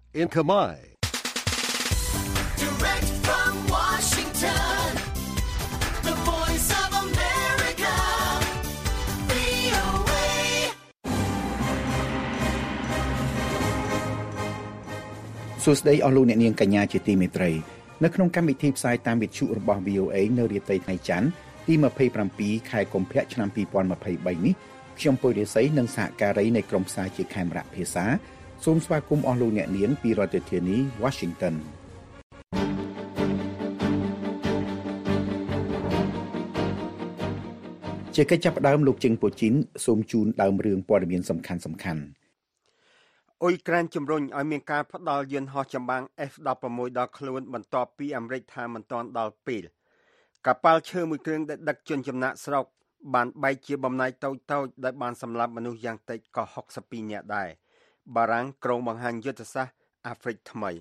in Khmer. Direct from Washington, the voice of America, VOA. សួស្តីអស់លោកអ្នកនាងកញ្ញាជាទីមេត្រីនៅក្នុងកម្មវិធីផ្សាយតាមវិទ្យុរបស់ VOA នៅរាត្រីថ្ងៃច័ន្ទទី27ខែកុម្ភៈឆ្នាំ2023នេះខ្ញុំពុយរិស័យនិងសហការីនៃក្រុមផ្សាយជាខេមរៈភាសាសូមស្វាគមន៍អស់លោកអ្នកនាងពីរដ្ឋធានី Washington ជាកិច្ចចាប់ផ្ដើមលោកជិងពូជីនសូមជូនដើមរឿងព័ត៌មានសំខាន់អ៊ុយក្រែនជំរុញឲ្យមានការផ្ដល់យន្តហោះចម្បាំង F-16 ដល់ខ្លួនបន្ទាប់ពីអាមេរិកថាមិនទាន់ដល់ពេលកប៉ាល់ឈើមួយគ្រឿងដែលដឹកជនចំណាក់ស្រុកបានបែកជាបំណែកតូចៗដែលបានសម្លាប់មនុស្សយ៉ាងតិចក៏62នាក់ដែរបារាំងក្រុងបង្ហាញយុទ្ធសាស្ត្រអាហ្វ្រិកថ្មី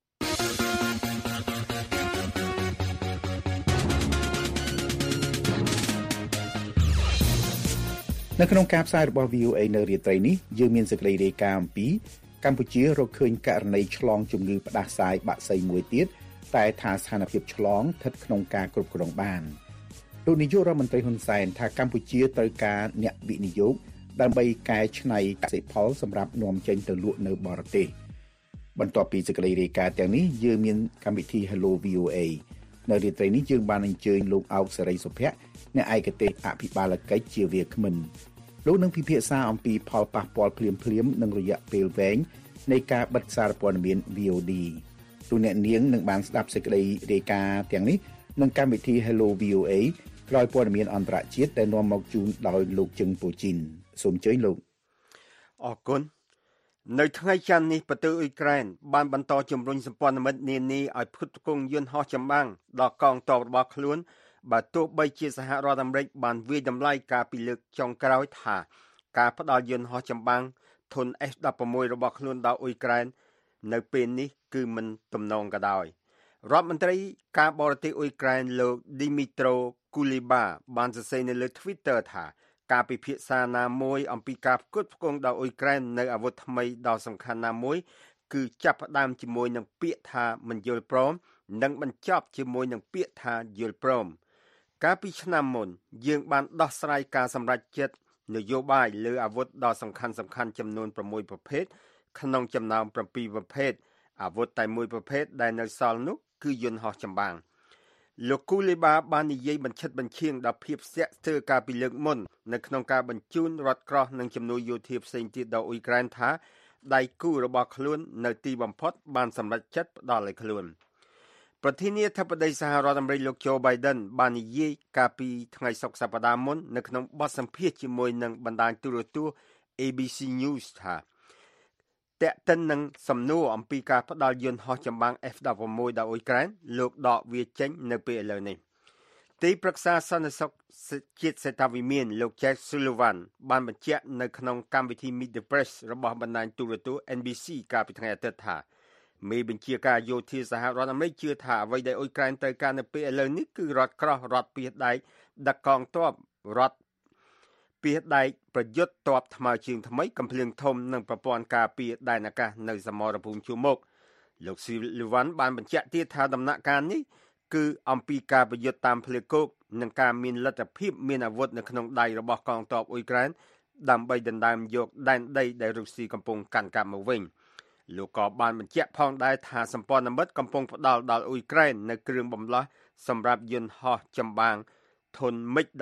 នៅក្នុងការផ្សាយរបស់ VOA នៅរាត្រីនេះយើងមានសេចក្តីរាយការណ៍អំពីកម្ពុជារកឃើញករណីឆ្លងជំងឺផ្ដាសាយបាក់សីមួយទៀតតែថាស្ថានភាពឆ្លងស្ថិតក្នុងការគ្រប់គ្រងបានលោកនាយករដ្ឋមន្ត្រីហ៊ុនសែនថាកម្ពុជាត្រូវការអ្នកវិនិយោគដើម្បីកែច្នៃកសិផលសម្រាប់នាំចេញទៅលក់នៅបរទេសបន្ទាប់ពីសេចក្តីរាយការណ៍ទាំងនេះយើងមានកម្មវិធី Hello VOA នៅរាត្រីនេះយើងបានអញ្ជើញលោកអោកសេរីសុភ័ក្រអ្នកឯកទេសអភិបាលកិច្ចជាវាគ្មិនលោកនឹងពិភាក្សាអំពីផលប៉ះពាល់ភ្លាមៗនិងរយៈពេលវែងនៃការបិទសារព័ត៌មាន VOD លោកអ្នកនាងនឹងបានស្ដាប់សេចក្តីរាយការណ៍ទាំងនេះក្នុងកម្មវិធី Hello VOA ក្រោយព័ត៌មានអន្តរជាតិដែលនាំមកជូនដោយលោកជឹងពូជីនសូមអញ្ជើញលោកអរគុណនៅថ្ងៃច័ន្ទនេះប្រទេសអ៊ុយក្រែនបានបន្តជំរុញសម្ព័ន្ធមិត្តនានាឲ្យផ្គត់ផ្គង់យន្តហោះចម្បាំងដល់កងទ័ពរបស់ខ្លួនបើទោះបីជាសហរដ្ឋអាមេរិកបានវាយតម្លៃការពីលើកចុងក្រោយថាការផ្ដល់យន្តហោះចម្បាំងធុន F-16 របស់ខ្លួនដល់អ៊ុយក្រែននៅពេលនេះគឺមិនទំនងក៏ដោយរដ្ឋមន្ត្រីការបរទេសអ៊ុយក្រែនលោក Dmytro Kuleba បានសរសេរនៅលើ Twitter ថាការពិភាក្សាណាមួយអំពីការផ្គត់ផ្គង់ដល់អ៊ុយក្រែននៅអាវុធថ្មីដ៏សំខាន់ណាមួយគឺចាប់ផ្ដើមជាមួយនឹងពាក្យថាមិនយល់ព្រមនិងបញ្ចប់ជាមួយនឹងពាក្យថាយល់ព្រមកាលពីឆ្នាំមុនយើងបានដោះស្រាយការសម្រេចចិត្តនយោបាយលើអាវុធដ៏សំខាន់ចំនួន6ប្រភេទក្នុងចំណោម7ប្រភេទអាវុធតែមួយប្រភេទដែលនៅសល់នោះគឺយន្តហោះចម្បាំងលោកគូលីបាបាននិយាយបញ្ឈិតបញ្ឈៀងដល់ភាពស្ទាក់ស្ទើរការពីលើកមុននៅក្នុងការបញ្ជូនរថក្រោះនិងជំនួយយោធាផ្សេងទៀតដល់អ៊ុយក្រែនថាដៃគូរបស់ខ្លួននៅទីបំផុតបានសម្រេចចិត្តផ្ដល់ឲ្យខ្លួនប្រធានាធិបតីសហរដ្ឋអាមេរិកលោក Joe Biden បាននិយាយកាលពីថ្ងៃសុក្រសប្តាហ៍មុននៅក្នុងបទសម្ភាសន៍ជាមួយនឹងបណ្ដាញទូរទស្សន៍ ABC News ថាតែកតិននឹងសំណួរអំពីការផ្ដាល់យន្តហោះចម្បាំង F-16 ដល់អ៊ុយក្រែនលោកដកវាចេញនៅពេលឥឡូវនេះទីប្រឹក្សាសន្តិសុខជាតិសេតាវិមានលោក Jack Sullivan បានបញ្ជាក់នៅក្នុងកម្មវិធី Meet the Press របស់បណ្ដាញទូរទស្សន៍ NBC កាលពីថ្ងៃអាទិត្យថាមេបញ្ជាការយោធាសហរដ្ឋអាមេរិកជឿថាអ្វីដែលអ៊ុយក្រែនត្រូវការនៅពេលឥឡូវនេះគឺរថក្រោះរថពាសដែកដឹកកងទ័ពរថពាសដែកប្រយុទ្ធទ័ពថ្មើរជើងថ្មីកំភ្លើងធំនិងប្រព័ន្ធការពារដែនអាកាសនៅសមរភូមិជួរមុខលោកស៊ីលីវ៉ាន់បានបញ្ជាក់ទៀតថាដំណាក់កាលនេះគឺអំពីការប្រយុទ្ធតាមផ្លូវគោកនិងការមានលទ្ធភាពមានអាវុធនៅក្នុងដៃរបស់កងទ័ពអ៊ុយក្រែនដើម្បីដណ្ដើមយកដែនដីដែលរុស្ស៊ីកំពុងកាន់កាប់មកវិញលោកក៏បានបញ្ជាក់ផងដែរថាសម្ព័ន្ធមិត្តកំពុងផ្ដល់ដល់អ៊ុយក្រែននៅគ្រឿងបន្លាស់សម្រាប់យន្តហោះចម្បាំងធុន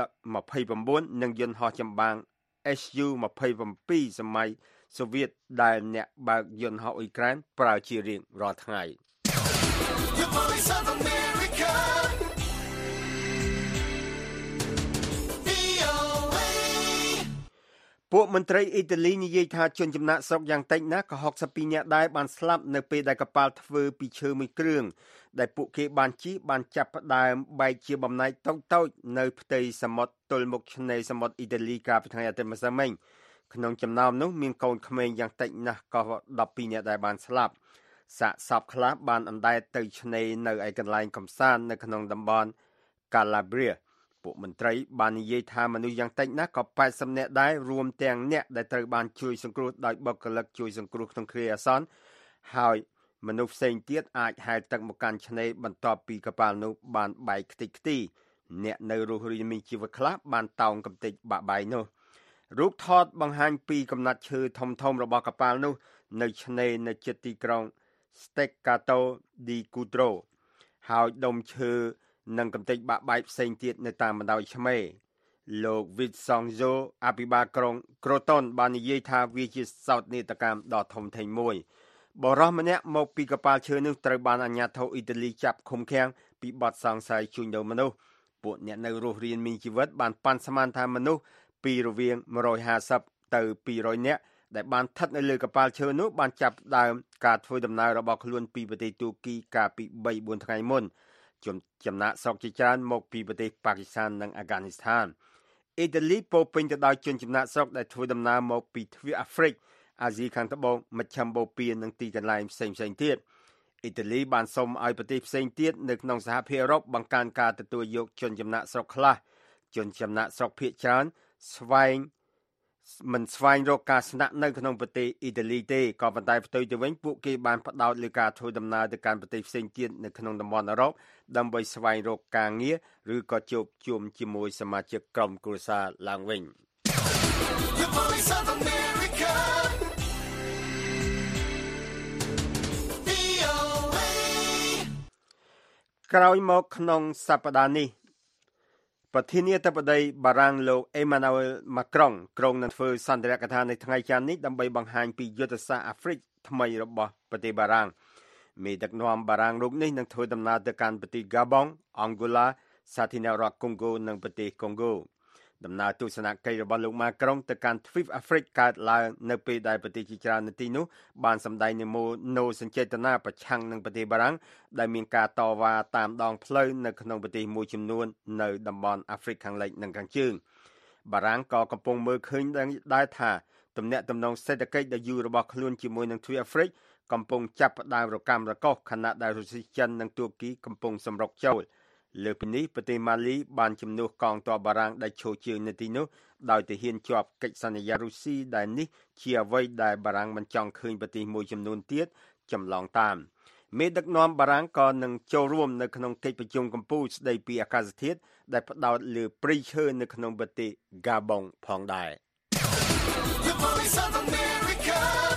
MiG-29 និងយន្តហោះចម្បាំង Su-27 សម័យសូវៀតដែលអ្នកបើកយន្តហោះអ៊ុយក្រែនប្រើជារៀងរាល់ថ្ងៃ The voice of America, VOA. ពួកមន្ត្រីអ៊ីតាលីនិយាយថាជនចំណាក់ស្រុកយ៉ាងតិចណាស់ក៏62នាក់ដែរបានស្លាប់នៅពេលដែលកប៉ាល់ធ្វើពីឈើមួយគ្រឿងដែលពួកគេបានជិះបានចាប់ផ្ដើមបែកជាបំណែកតូចៗនៅផ្ទៃសមុទ្រទល់មុខឆ្នេរសមុទ្រអ៊ីតាលីកាលពីថ្ងៃអាទិត្យម្សិលមិញក្នុងចំណោមនោះមានកូនក្មេងយ៉ាងតិចណាស់ក៏12នាក់ដែរបានស្លាប់សាកសពខ្លះបានអណ្ដែតទៅឆ្នេរនៅឯកន្លែងកំសាន្តនៅក្នុងតំបន់ Calabria ពួកមន្ត្រីបាននិយាយថាមនុស្សយ៉ាងតិចណាស់ក៏80នាក់ដែររួមទាំងអ្នកដែលត្រូវបានជួយសង្គ្រោះដោយបុគ្គលិកជួយសង្គ្រោះក្នុងគ្រាអាសន្នហើយមនុស្សផ្សេងទៀតអាចហែលទឹកមកកាន់ឆ្នេរបន្ទាប់ពីកប៉ាល់នោះបានបែកខ្ទេចខ្ទីអ្នកនៅរស់រានមានជីវិតខ្លះបានតោងកំទេចបាក់បែកនោះរូបថតបង្ហាញពីកំណាត់ឈើធំៗរបស់កប៉ាល់នោះនៅឆ្នេរនៅជិតទីក្រុង Steccato di Cutro ហើយដុំឈើនិងកំទេចបាក់បែកផ្សេងទៀតនៅតាមបណ្ដោយឆ្នេរលោក Vincenzo អភិបាលក្រុង Croton បាននិយាយថាវាជាសោកនាដកម្មដ៏ធំធេងមួយបរិសម្នាក់មកពីកប៉ាល់ឈើនោះត្រូវបានអាជ្ញាធរអ៊ីតាលីចាប់ឃុំឃាំងពីបទសង្ស័យជួញដូរមនុស្សពួកអ្នកនៅរស់រានមានជីវិតបានប៉ាន់ស្មានថាមនុស្សពីរវាង150ទៅ200នាក់ដែលបានស្ថិតនៅលើកប៉ាល់ឈើនោះបានចាប់ដើមការធ្វើដំណើររបស់ខ្លួនពីប្រទេសទូគីកាលពី 3-4 ថ្ងៃមុនចំណាក់ស្រុកជាច្រើនមកពីប្រទេសប៉ាគីស្ថាននិងអាហ្គានីស្ថានអ៊ីតាលីពោពេញទៅដោយជនចំណាក់ស្រុកដែលធ្វើដំណើរមកពីទ្វីបអាហ្វ្រិកអាស៊ីខាងត្បូងមជ្ឈិមបូព៌ានិងទីកន្លែងផ្សេងៗទៀតអ៊ីតាលីបានសូមឲ្យប្រទេសផ្សេងទៀតនៅក្នុងសហភាពអឺរ៉ុបបង្កើនការទទួលយកជនចំណាក់ស្រុកខ្លះជនចំណាក់ស្រុកភាគច្រើនមិនស្វែងរកការស្នាក់នៅក្នុងប្រទេសអ៊ីតាលីទេក៏ប៉ុន្តែផ្ទុយទៅវិញពួកគេបានផ្ដោតលើការធ្វើដំណើរទៅកាន់ប្រទេសផ្សេងទៀតនៅក្នុងតំបន់អឺរ៉ុបដើម្បីស្វែងរកការងារឬក៏ជួបជុំជាមួយសមាជិកក្រុមគ្រួសារឡើងវិញ The Voice of America. VOA. ក្រោយមកក្នុងសប្តាហ៍នេះប្រធានាធិបតីបារាំងលោក Emmanuel Macron ក្រុងនឹងធ្វើសន្ទរកថានៅថ្ងៃច័ន្ទនេះដើម្បីបង្ហាញពីយុទ្ធសាស្ត្រអាហ្វ្រិកថ្មីរបស់ប្រទេសបារាំងមេដឹកនាំបារាំងរូបនេះនឹងធ្វើដំណើរទៅកាន់ប្រទេស Gabon, Angola, សាធារណរដ្ឋកុងហ្គោនិងប្រទេសកុងហ្គោដំណើរទស្សនកិច្ចរបស់លោកម៉ាក្រុងទៅកាន់ទ្វីបអាហ្វ្រិកកើតឡើងនៅពេលដែលប្រទេសជាច្រើននៅទីនោះបានសម្ដែងនូវសញ្ចេតនាប្រឆាំងនឹងប្រទេសបារាំងដែលមានការតវ៉ាតាមដងផ្លូវនៅក្នុងប្រទេសមួយចំនួននៅតំបន់អាហ្វ្រិកខាងលិចនិងខាងជើងបារាំងក៏កំពុងមើលឃើញដែរថាទំនាក់ទំនងសេដ្ឋកិច្ចដ៏យូររបស់ខ្លួនជាមួយនឹងទ្វីបអាហ្វ្រិកកំពុងចាប់ផ្ដើមរកាំរកូសខណៈដែលរុស្ស៊ីចិននិងទួរគីកំពុងសម្រុកចូលលើពីនេះប្រទេសម៉ាលីបានជំនួសកងទ័ពបារាំងដែលឈរជើងនៅទីនោះដោយទៅហ៊ានជាប់កិច្ចសន្យារុស្ស៊ីដែលនេះជាអ្វីដែលបារាំងមិនចង់ឃើញប្រទេសមួយចំនួនទៀតចម្លងតាមមេដឹកនាំបារាំងក៏នឹងចូលរួមនៅក្នុងកិច្ចប្រជុំកំពូលស្ដីពីអាកាសធាតុដែលផ្ដោតលើព្រៃឈើនៅក្នុងប្រទេស Gabon ផងដែរ The Voice of America.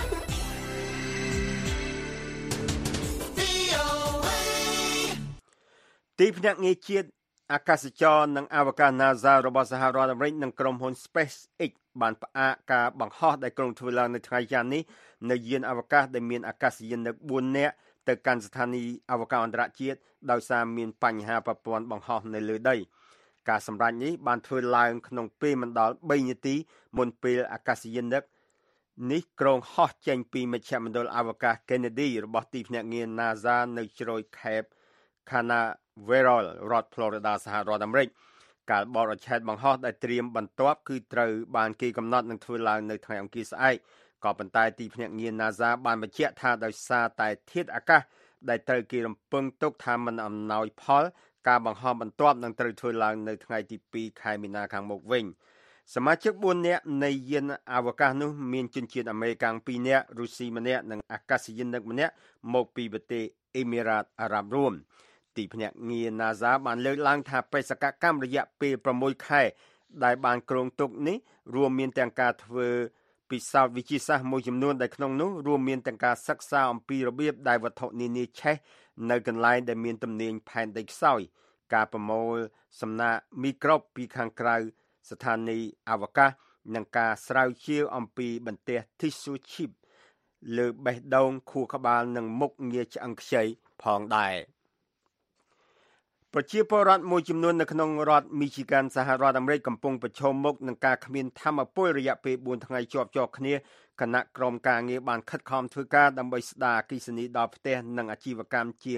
VOA. ទីភ្នាក់ងារជាតិអាកាសចរណ៍និងអវកាស NASA របស់សហរដ្ឋអាមេរិកនិងក្រុមហ៊ុន SpaceX បានផ្អាកការបង្ហោះដែលក្រុងធ្វើឡើងនៅថ្ងៃច័ន្ទនេះនៅយានអវកាសដែលមានអាកាសយានិក4នាក់ទៅកាន់ស្ថានីយ៍អវកាសអន្តរជាតិដោយសារមានបញ្ហាប្រព័ន្ធបង្ហោះនៅលើដីការសម្រេចនេះបានធ្វើឡើងក្នុងពេលមិនដល់3នាទីមុនពេលអាកាសយានិកនេះក្រុងហោះចេញពីមជ្ឈមណ្ឌលអវកាស Kennedy របស់ទីភ្នាក់ងារ NASA នៅជ្រោយខេប Canaveral រដ្ឋ Florida សហរដ្ឋអាមេរិកការបរិច្ឆេទបង្ហោះដែលត្រៀមបន្ទាប់គឺត្រូវបានគេកំណត់នឹងធ្វើឡើងនៅថ្ងៃអង្គារស្អែកក៏ប៉ុន្តែទីភ្នាក់ងារ NASA បានបញ្ជាក់ថាដោយសារតែធាតុអាកាសដែលត្រូវគេរំពឹងទុកថាមិនអំណោយផលការបង្ហោះបន្ទាប់នឹងត្រូវធ្វើឡើងនៅថ្ងៃទី2ខែមីនាខាងមុខវិញសមាជិក4នាក់នៃយានអវកាសនោះមានជនជាតិអាមេរិក2នាក់រុស្ស៊ីម្នាក់និងអាកាសយានិកម្នាក់មកពីប្រទេសអ៊ីមីរ៉ាតអារ៉ាប់រួមទីភ្នាក់ងារ NASA បានលើកឡើងថាបេសកកម្មរយៈពេល6ខែដែលបានគ្រោងទុកនេះរួមមានទាំងការធ្វើពិសោធន៍វិទ្យាសាស្ត្រមួយចំនួនដែលក្នុងនោះរួមមានទាំងការសិក្សាអំពីរបៀបដែលវត្ថុនានាឆេះនៅកន្លែងដែលមានទំនាញផែនដីខ្សោយការប្រមូលសំណាកមីក្រូបពីខាងក្រៅស្ថានីយ៍អវកាសនិងការស្រាវជ្រាវអំពីបន្ទះ tissue chip លើបេះដូងខួរក្បាលនិងមុខងារឆ្អឹងខ្ចីផងដែរប្រជាពលរដ្ឋមួយចំនួននៅក្នុងរដ្ឋ Michigan សហរដ្ឋអាមេរិកកំពុងប្រឈមមុខនឹងការគ្មានថាមពលរយៈពេល4ថ្ងៃជាប់គ្នាគណៈក្រុមការងារបានខិតខំធ្វើការដើម្បីស្ដារអគ្គិសនីដល់ផ្ទះនិងអាជីវកម្មជាង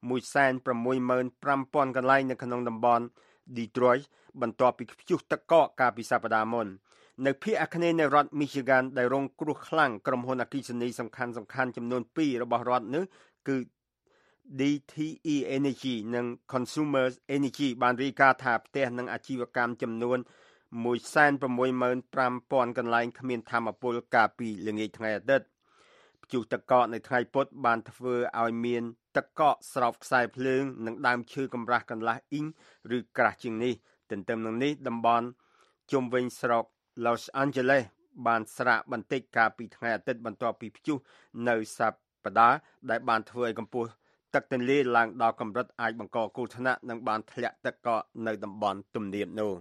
165,000 កន្លែងនៅក្នុងតំបន់ Detroit បន្ទាប់ពីព្យុះទឹកកកកាលពីសប្តាហ៍មុននៅភាគអាគ្នេយ៍នៃរដ្ឋ Michigan ដែលរងគ្រោះខ្លាំងក្រុមហ៊ុនអគ្គិសនីសំខាន់ៗចំនួន2របស់រដ្ឋនេះគឺ DTE Energy និង Consumer Energy បានរាយការណ៍ថាផ្ទះនិងអាជីវកម្មចំនួន 165,000 កន្លែងគ្មានថាមពលកាលពីល្ងាចថ្ងៃអាទិត្យព្ព្យុះទឹកកកនៅថ្ងៃពុធបានធ្វើឲ្យមានទឹកកកស្រោបខ្សែភ្លើងនិងដើមឈើកម្រាស់កន្លះអ៊ីងឬក្រាស់ជាងនេះទន្ទឹមនឹងនេះតំបន់ជុំវិញស្រុក Los Angeles បានស្រាកបន្តិចកាលពីថ្ងៃអាទិត្យបន្ទាប់ពីព្យុះនៅសប្តាហ៍ដែលបានធ្វើឲ្យកម្ពស់ទឹកទន្លេឡើងដល់កម្រិតអាចបង្កគ្រោះថ្នាក់និងបានធ្លាក់ទឹកកកនៅតំបន់ទំនាបនោះ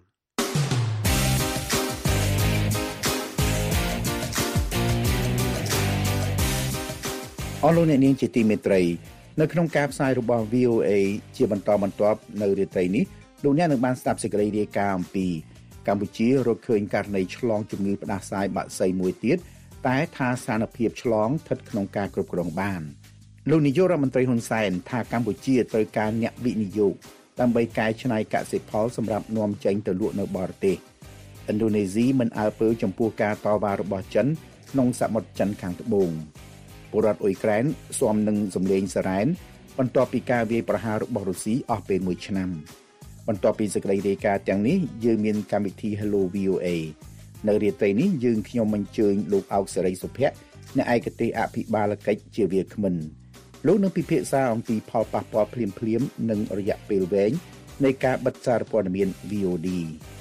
អស់លោកអ្នកនាងជាទីមេត្រីនៅក្នុងការផ្សាយរបស់ VOA ជាបន្តបន្ទាប់នៅរាត្រីនេះលោកអ្នកនឹងបានស្ដាប់សេចក្តីរាយការណ៍អំពីកម្ពុជារកឃើញករណីឆ្លងជំងឺផ្ដាសាយបាក់សីមួយទៀតតែថាស្ថានភាពឆ្លងស្ថិតក្នុងការគ្រប់គ្រងបានលោកនាយករដ្ឋមន្ត្រីហ៊ុនសែនថាកម្ពុជាត្រូវការអ្នកវិនិយោគដើម្បីកែច្នៃកសិផលសម្រាប់នាំចេញទៅលក់នៅបរទេសឥណ្ឌូនេស៊ីមិនអើពើចំពោះការតវ៉ារបស់ចិនក្នុងសមុទ្រចិនខាងត្បូងពលរដ្ឋអ៊ុយក្រែនស៊ាំនឹងសម្លេងសារ៉ែនបន្ទាប់ពីការវាយប្រហាររបស់រុស្ស៊ីអស់ពេល1ឆ្នាំបន្ទាប់ពីសេចក្តីរាយការណ៍ទាំងនេះយើងមានកម្មវិធី Hello VOA នៅរាត្រីនេះយើងខ្ញុំអញ្ជើញលោកអោកសេរីសុភ័ក្រអ្នកឯកទេសអភិបាលកិច្ចជាវាគ្មិនលោកនឹងពិភាក្សាអំពីផលប៉ះពាល់ភ្លាមៗនិងរយៈពេលវែងនៃការបិទសារព័ត៌មាន VOD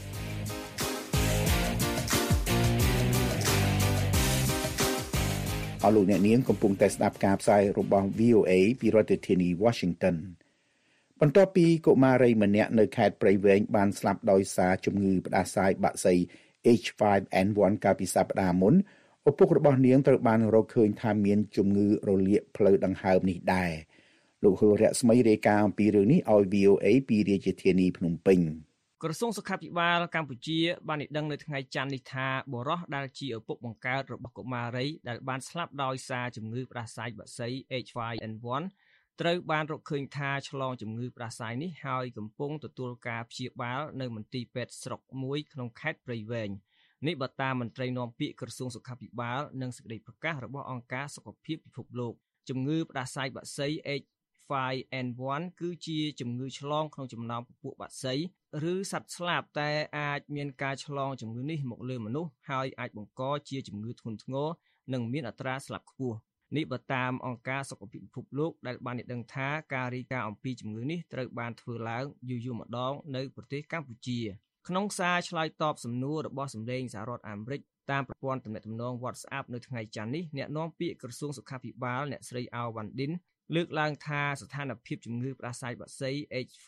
អស់លោកអ្នកនាងកំពុងតែស្ដាប់ការផ្សាយរបស់ VOA ពីរដ្ឋធានី Washington បន្ទាប់ពីកុមារីម្នាក់នៅខេត្តព្រៃវែងបានស្លាប់ដោយសារជំងឺផ្ដាសាយបាក់សី H5N1 កាលពីសប្តាហ៍មុនឪពុករបស់នាងត្រូវបានរកឃើញថាមានជំងឺរលាកផ្លូវដង្ហើមនេះដែរលោកហុលរស្មីរាយការណ៍អំពីរឿងនេះឲ្យ VOA ពីរាជធានីភ្នំពេញក្រសួងសុខាភិបាលកម្ពុជាបានដឹងនៅថ្ងៃច័ន្ទនេះថាបុរសដែលជាឪពុកបង្កើតរបស់កុមារីដែលបានស្លាប់ដោយសារជំងឺផ្ដាសាយបាក់សី H5N1 ត្រូវបានរកឃើញថាឆ្លងជំងឺផ្ដាសាយនេះហើយកំពុងទទួលការព្យាបាលនៅមន្ទីរពេទ្យស្រុកមួយក្នុងខេត្តព្រៃវែងនេះបើតាមមន្ត្រីនាំពាក្យក្រសួងសុខាភិបាលនិងសេចក្តីប្រកាសរបស់អង្គការសុខភាពពិភពលោកជំងឺផ្ដាសាយបាក់សី H5N1 គឺជាជំងឺឆ្លងក្នុងចំណោមពពួកបក្សីឬសត្វស្លាបតែអាចមានការឆ្លងជំងឺនេះមកលើមនុស្សហើយអាចបង្កជាជំងឺធ្ងន់ធ្ងរនិងមានអត្រាស្លាប់ខ្ពស់នេះបើតាមអង្គការសុខភាពពិភពលោកដែលបានឲ្យដឹងថាការរាយការណ៍អំពីជំងឺនេះត្រូវបានធ្វើឡើងយូរម្ដងនៅប្រទេសកម្ពុជាក្នុងសារឆ្លើយតបសំណួររបស់សម្លេងសហរដ្ឋអាមេរិកតាមប្រព័ន្ធទំនាក់ទំនង WhatsApp នៅថ្ងៃច័ន្ទនេះអ្នកនាំពាក្យក្រសួងសុខាភិបាលអ្នកស្រីអាវវ៉ាន់ឌិនលើកឡើងថាស្ថានភាពជំងឺផ្ដាសាយបាក់សី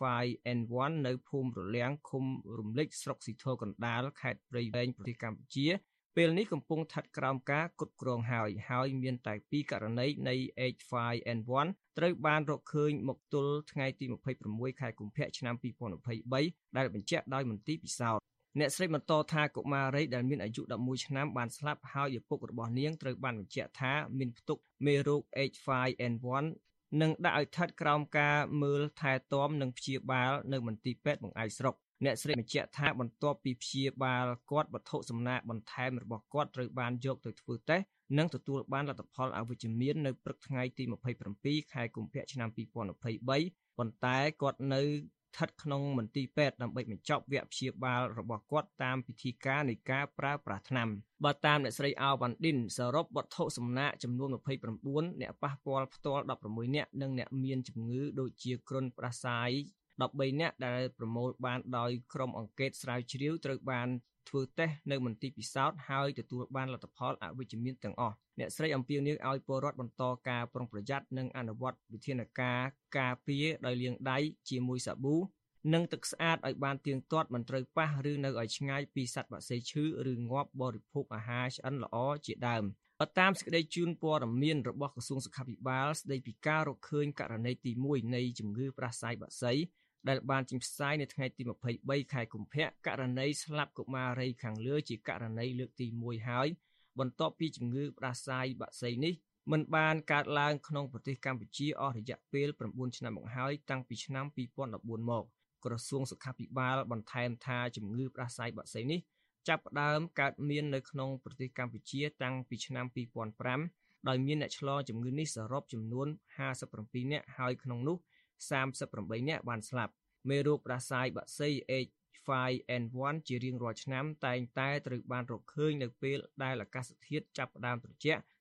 H5N1 នៅភូមិរលាងឃុំរំលេចស្រុកស៊ីធរកណ្ដាលខេត្តព្រៃវែងប្រទេសកម្ពុជាពេលនេះកំពុងស្ថិតក្រោមការគ្រប់គ្រងហើយមានតែ2ករណីនៃ H5N1 ត្រូវបានរកឃើញមកទល់ថ្ងៃទី26ខែកុម្ភៈឆ្នាំ2023ដែលបញ្ជាក់ដោយមន្ទីរពិសោធន៍អ្នកស្រីបន្តថាកុមារីដែលមានអាយុ11ឆ្នាំបានស្លាប់ហើយឪពុករបស់នាងត្រូវបានបញ្ជាក់ថាមានផ្ទុកមេរោគ H5N1 និងដាក់ឲ្យស្ថិតក្រោមការមើលថែទាំនិងព្យាបាលនៅមន្ទីរពេទ្យបង្អែកស្រុកអ្នកស្រីបញ្ជាក់ថាបន្ទាប់ពីព្យាបាលគាត់វត្ថុសំណាកបន្ថែមរបស់គាត់ត្រូវបានយកទៅធ្វើតេស្តនិងទទួលបានលទ្ធផលអវិជ្ជមាននៅព្រឹកថ្ងៃទី27ខែកុម្ភៈឆ្នាំ2023ប៉ុន្តែគាត់នៅស្ថិតក្នុងមន្ទីរពេទ្យដើម្បីបញ្ចប់វគ្គព្យាបាលរបស់គាត់តាមពិធីការនៃការប្រើប្រាស់ថ្នាំបើតាមអ្នកស្រីអាវវ៉ាន់ឌិនសរុបវត្ថុសំណាកចំនួន29អ្នកប៉ះពាល់ផ្ទាល់16នាក់និងអ្នកមានជំងឺដូចជាគ្រុនផ្ដាសាយ13នាក់ដែលប្រមូលបានដោយក្រុមអង្កេតស្រាវជ្រាវត្រូវបានធ្វើតេស្តនៅមន្ទីរពិសោធន៍ហើយទទួលបានលទ្ធផលអវិជ្ជមានទាំងអស់អ្នកស្រីអំពាវនាវឲ្យពលរដ្ឋបន្តការប្រុងប្រយ័ត្ននិងអនុវត្តវិធានការការពារដោយលាងដៃជាមួយសាប៊ូនិងទឹកស្អាតឲ្យបានទៀងទាត់មិនត្រូវប៉ះឬនៅឲ្យឆ្ងាយពីសត្វបក្សីឈឺឬងាប់បរិភោគអាហារឆ្អិនល្អជាដើមតាមសេចក្តីជូនព័ត៌មានរបស់ក្រសួងសុខាភិបាលស្តីពីការរកឃើញករណីទី1នៃជំងឺផ្ដាសាយបាក់សីដែលបានចេញផ្សាយនៅថ្ងៃទី23ខែកុម្ភៈករណីស្លាប់កុមារីខាងលើជាករណីលើកទី1ហើយបន្ទាប់ពីជំងឺផ្ដាសាយបាក់សីនេះមិនបានកើតឡើងក្នុងប្រទេសកម្ពុជាអស់រយៈពេល9ឆ្នាំមកហើយតាំងពីឆ្នាំ2014មកក្រសួងសុខាភិបាលបន្ថែមថាជំងឺផ្ដាសាយបាក់សីនេះចាប់ផ្ដើមកើតមាននៅក្នុងប្រទេសកម្ពុជាតាំងពីឆ្នាំ2005ដោយមានអ្នកឆ្លងជំងឺនេះសរុបចំនួន57នាក់ហើយក្នុងនោះ38នាក់បានស្លាប់មេរោគផ្ដាសាយបាក់សី H5N1 ជារៀងរាល់ឆ្នាំតែងតែត្រូវបានរកឃើញនៅពេលដែលអាកាសធាតុចាប់ផ្ដើមត្រជាក់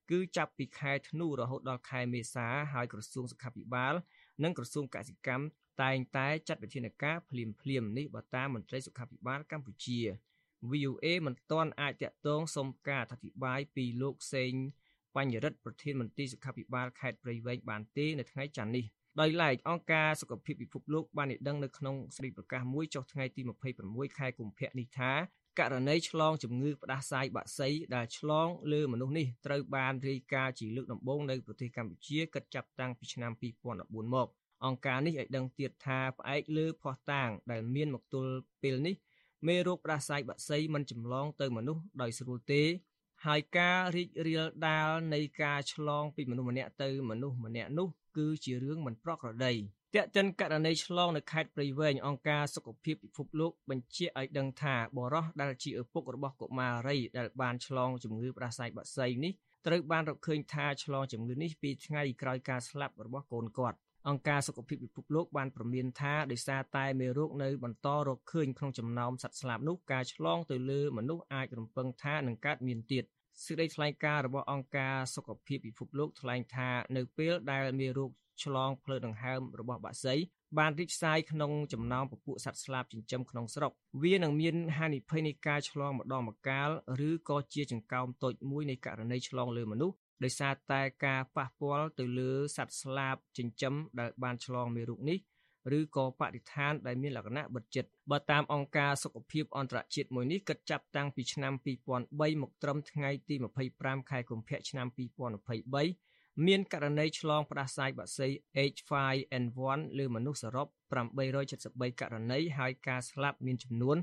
គឺចាប់ពីខែធ្នូរហូតដល់ខែមេសាហើយក្រសួងសុខាភិបាលនិងក្រសួងកសិកម្មតែងតែចាត់វិធានការភ្លាមនេះបើតាមមន្ត្រីសុខាភិបាលកម្ពុជា VOA មិនទាន់អាចតាក់ទងសុំការអធិប្បាយពីលោកសេងបញ្ញរិទ្ធប្រធានមន្ត្រីសុខាភិបាលខេត្តព្រៃវែងបានទេនៅថ្ងៃច័ន្ទនេះដោយឡែកអង្គការសុខភាពពិភពលោកបានឲ្យដឹងនៅក្នុងសេចក្តីប្រកាសមួយចុះថ្ងៃទី26ខែកុម្ភៈនេះថាករណីឆ្លងជំងឺផ្ដាសាយបក្សីដែលឆ្លងលើមនុស្សនេះត្រូវបានរាយការណ៍ជាលើកដំបូងនៅប្រទេសកម្ពុជាគិតចាប់តាំងពីឆ្នាំ2014មកអង្គការនេះឲ្យដឹងទៀតថាផ្អែកលើភស្តុតាងដែលមានមកទល់ពេលនេះមេរោគផ្ដាសាយបក្សីមិនចម្លងទៅមនុស្សដោយស្រួលទេហើយការរីករាលដាលនៃការឆ្លងពីមនុស្សម្នាក់ទៅមនុស្សម្នាក់នោះគឺជារឿងមិនប្រក្រតីទាក់ទិនករណីឆ្លងនៅខេត្តព្រៃវែងអង្គការសុខភាពពិភពលោកបញ្ជាក់ឲ្យដឹងថាបុរសដែលជាឪពុករបស់កុមារីដែលបានឆ្លងជំងឺផ្ដាសាយបក្សីនេះត្រូវបានរកឃើញថាឆ្លងជំងឺនេះពីថ្ងៃក្រោយការស្លាប់របស់កូនគាត់អង្គការសុខភាពពិភពលោកបានព្រមានថាដោយសារតែមេរោគនៅបន្តរកឃើញក្នុងចំណោមសត្វស្លាបនោះការឆ្លងទៅលើមនុស្សអាចរំពឹងថានឹងកើតមានទៀតសេចក្តីថ្លែងការណ៍របស់អង្គការសុខភាពពិភពលោកថ្លែងថានៅពេលដែលមេរោគឆ្លងផ្លូវដង្ហើមរបស់បក្សីបានរីកសាយក្នុងចំណោមពពួកសត្វស្លាបចិញ្ចឹមក្នុងស្រុកវានឹងមានហានិភ័យនៃការឆ្លងម្ដងម្កាលឬក៏ជាចង្កោមតូចមួយនៃករណីឆ្លងលើមនុស្សដោយសារតែការប៉ះពាល់ទៅលើសត្វស្លាបចិញ្ចឹមដែលបានឆ្លងមេរោគនេះឬក៏បរិស្ថានដែលមានលក្ខណៈបិទជិតបើតាមអង្គការសុខភាពអន្តរជាតិមួយនេះគិតចាប់តាំងពីឆ្នាំ2003មកត្រឹមថ្ងៃទី25ខែកុម្ភៈឆ្នាំ2023មានករណីឆ្លងផ្ដាសាយបក្សី H5N1 លើមនុស្សសរុប873ករណីហើយការស្លាប់មានចំនួន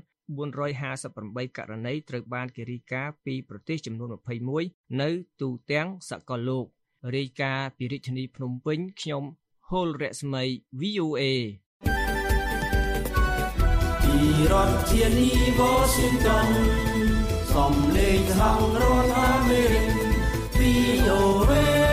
458ករណីត្រូវបានគេរាយការណ៍ពីប្រទេសចំនួន21នៅទូទាំងសកលលោករាយការណ៍ពីរាជធានីភ្នំពេញខ្ញុំហុលរស្មី VOA ពីរដ្ឋធានី Washington សំឡេងហៅរដ្ឋអាមេរិក VOA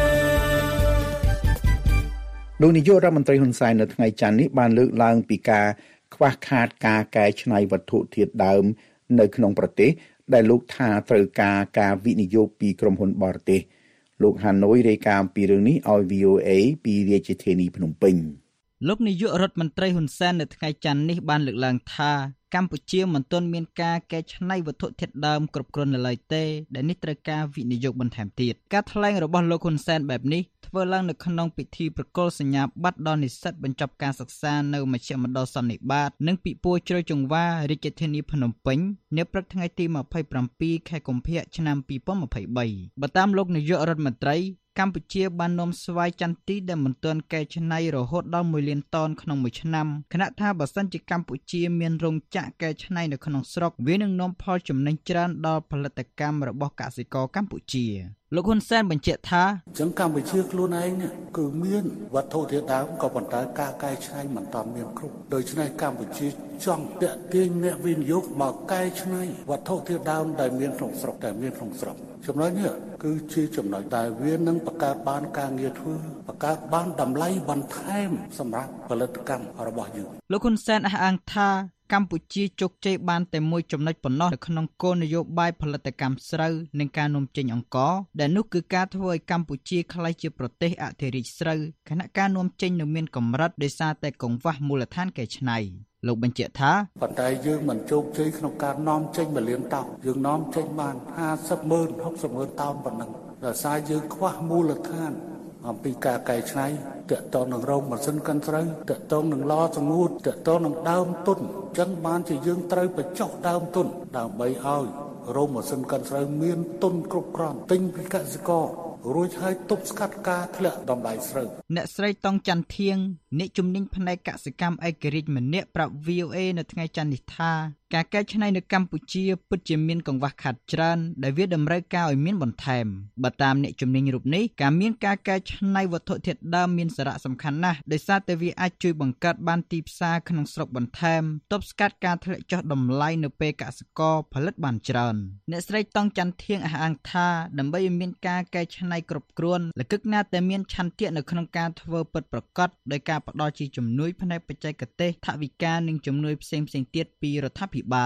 លោកនាយករដ្ឋមន្ត្រីហ៊ុនសែននៅថ្ងៃច័ន្ទនេះបានលើកឡើងពីការខ្វះខាតការកែច្នៃវត្ថុធាតុដើមនៅក្នុងប្រទេសដែលលោកថាត្រូវការវិនិយោគពីក្រុមហ៊ុនបរទេសលោកហាណូយរាយការណ៍ពីរឿងនេះឲ្យ VOA ពីរាជធានីភ្នំពេញលោកនាយករដ្ឋមន្ត្រីហ៊ុនសែននៅថ្ងៃច័ន្ទនេះបានលើកឡើងថាកម្ពុជាមិនទាន់មានការកែច្នៃវត្ថុធាតុដើមគ្រប់គ្រាន់នៅឡើយទេដែលនេះត្រូវការវិនិយោគបន្ថែមទៀតការថ្លែងរបស់លោកហ៊ុនសែនបែបនេះធ្វើឡើងនៅក្នុងពិធីប្រគល់សញ្ញាបត្រដល់និស្សិតបញ្ចប់ការសិក្សានៅមជ្ឈមណ្ឌលសន្និបាតនិងពិព័រណ៍ជ្រោយចង្វាររាជធានីភ្នំពេញនៅព្រឹកថ្ងៃទី27ខែកុម្ភៈឆ្នាំ2023បើតាមលោកនាយករដ្ឋមន្ត្រីកម្ពុជាបាននាំស្វាយចន្ទទីដែលមិនទាន់កែច្នៃរហូតដល់1លានតោនក្នុងមួយឆ្នាំខណៈថាបើសិនជាកម្ពុជាមានរោងចក្រកែច្នៃនៅក្នុងស្រុកវានឹងនាំផលចំណេញច្រើនដល់ផលិតកម្មរបស់កសិករកម្ពុជាលោកហ៊ុនសែនបញ្ជាក់ថាចឹងកម្ពុជាខ្លួនឯងគឺមានវត្ថុធាតុដើមក៏ប៉ុន្តែការកែច្នៃមិនតាន់មានគ្រប់ដូច្នេះកម្ពុជាចង់ទាក់ទាញអ្នកវិនិយោគមកកែច្នៃវត្ថុធាតុដើមដែលមានក្នុងស្រុកចំណុចនេះគឺជាចំណុចដែលវានឹងបង្កើតបានការងារធ្វើបង្កើតបានតម្លៃបន្ថែមសម្រាប់ផលិតកម្មរបស់យើងលោកហ៊ុនសែនអះអាងថាកម្ពុជាជោគជ័យបានតែមួយចំណុចប៉ុណ្ណោះនៅក្នុងគោលនយោបាយផលិតកម្មស្រូវនិងការនាំចេញអង្ករដែលនោះគឺការធ្វើឲ្យកម្ពុជាក្លាយជាប្រទេសអធិរាជស្រូវខណៈការនាំចេញនៅមានកម្រិតដោយសារតែកង្វះមូលដ្ឋានកែច្នៃលោកបញ្ជាក់ថាប៉ុន្តែយើងមិនជោគជ័យក្នុងការនាំចេញ1លានតោនយើងនាំចេញបាន50,000 60,000តោនប៉ុណ្ណឹងដោយសារយើងខ្វះមូលដ្ឋានអំពីការកែច្នៃទាក់ទងនឹងរោងម៉ាស៊ីនកិនស្រូវទាក់ទងនឹងឡសម្ងួតទាក់ទងនឹងដើមទុនអញ្ចឹងបានជាយើងត្រូវបញ្ចុះដើមទុនដើម្បីឲ្យរោងម៉ាស៊ីនកិនស្រូវមានទុនគ្រប់គ្រាន់ទិញពីកសិកររួចហើយទប់ស្កាត់ការធ្លាក់តម្លៃស្រូវអ្នកស្រីតង់ច័ន្ទធៀងអ្នកជំនាញផ្នែកកសិកម្មឯករាជ្យម្នាក់ប្រាប់ VOA នៅថ្ងៃច័ន្ទនេះថាការកែច្នៃនៅកម្ពុជាពិតជាមានកង្វះខាតច្រើនដែលវាតម្រូវការឲ្យមានបន្ថែមបើតាមអ្នកជំនាញរូបនេះការមានការកែច្នៃវត្ថុធាតុដើមមានសារៈសំខាន់ណាស់ដោយសារតែវាអាចជួយបង្កើតបានទីផ្សារក្នុងស្រុកបន្ថែមទប់ស្កាត់ការធ្លាក់ចុះតម្លៃនៅពេលកសិករផលិតបានច្រើនអ្នកស្រីតង់ច័ន្ទធៀងអះអាងថាដើម្បីឲ្យមានការកែច្នៃគ្រប់គ្រាន់លក្ខណៈតែមានឆន្ទៈនៅក្នុងការធ្វើពិតប្រាកដដោយការផ្ដល់ជាជំនួយផ្នែកបច្ចេកទេសថវិកានិងជំនួយផ្សេងៗទៀតពីរដ្ឋាភិបាល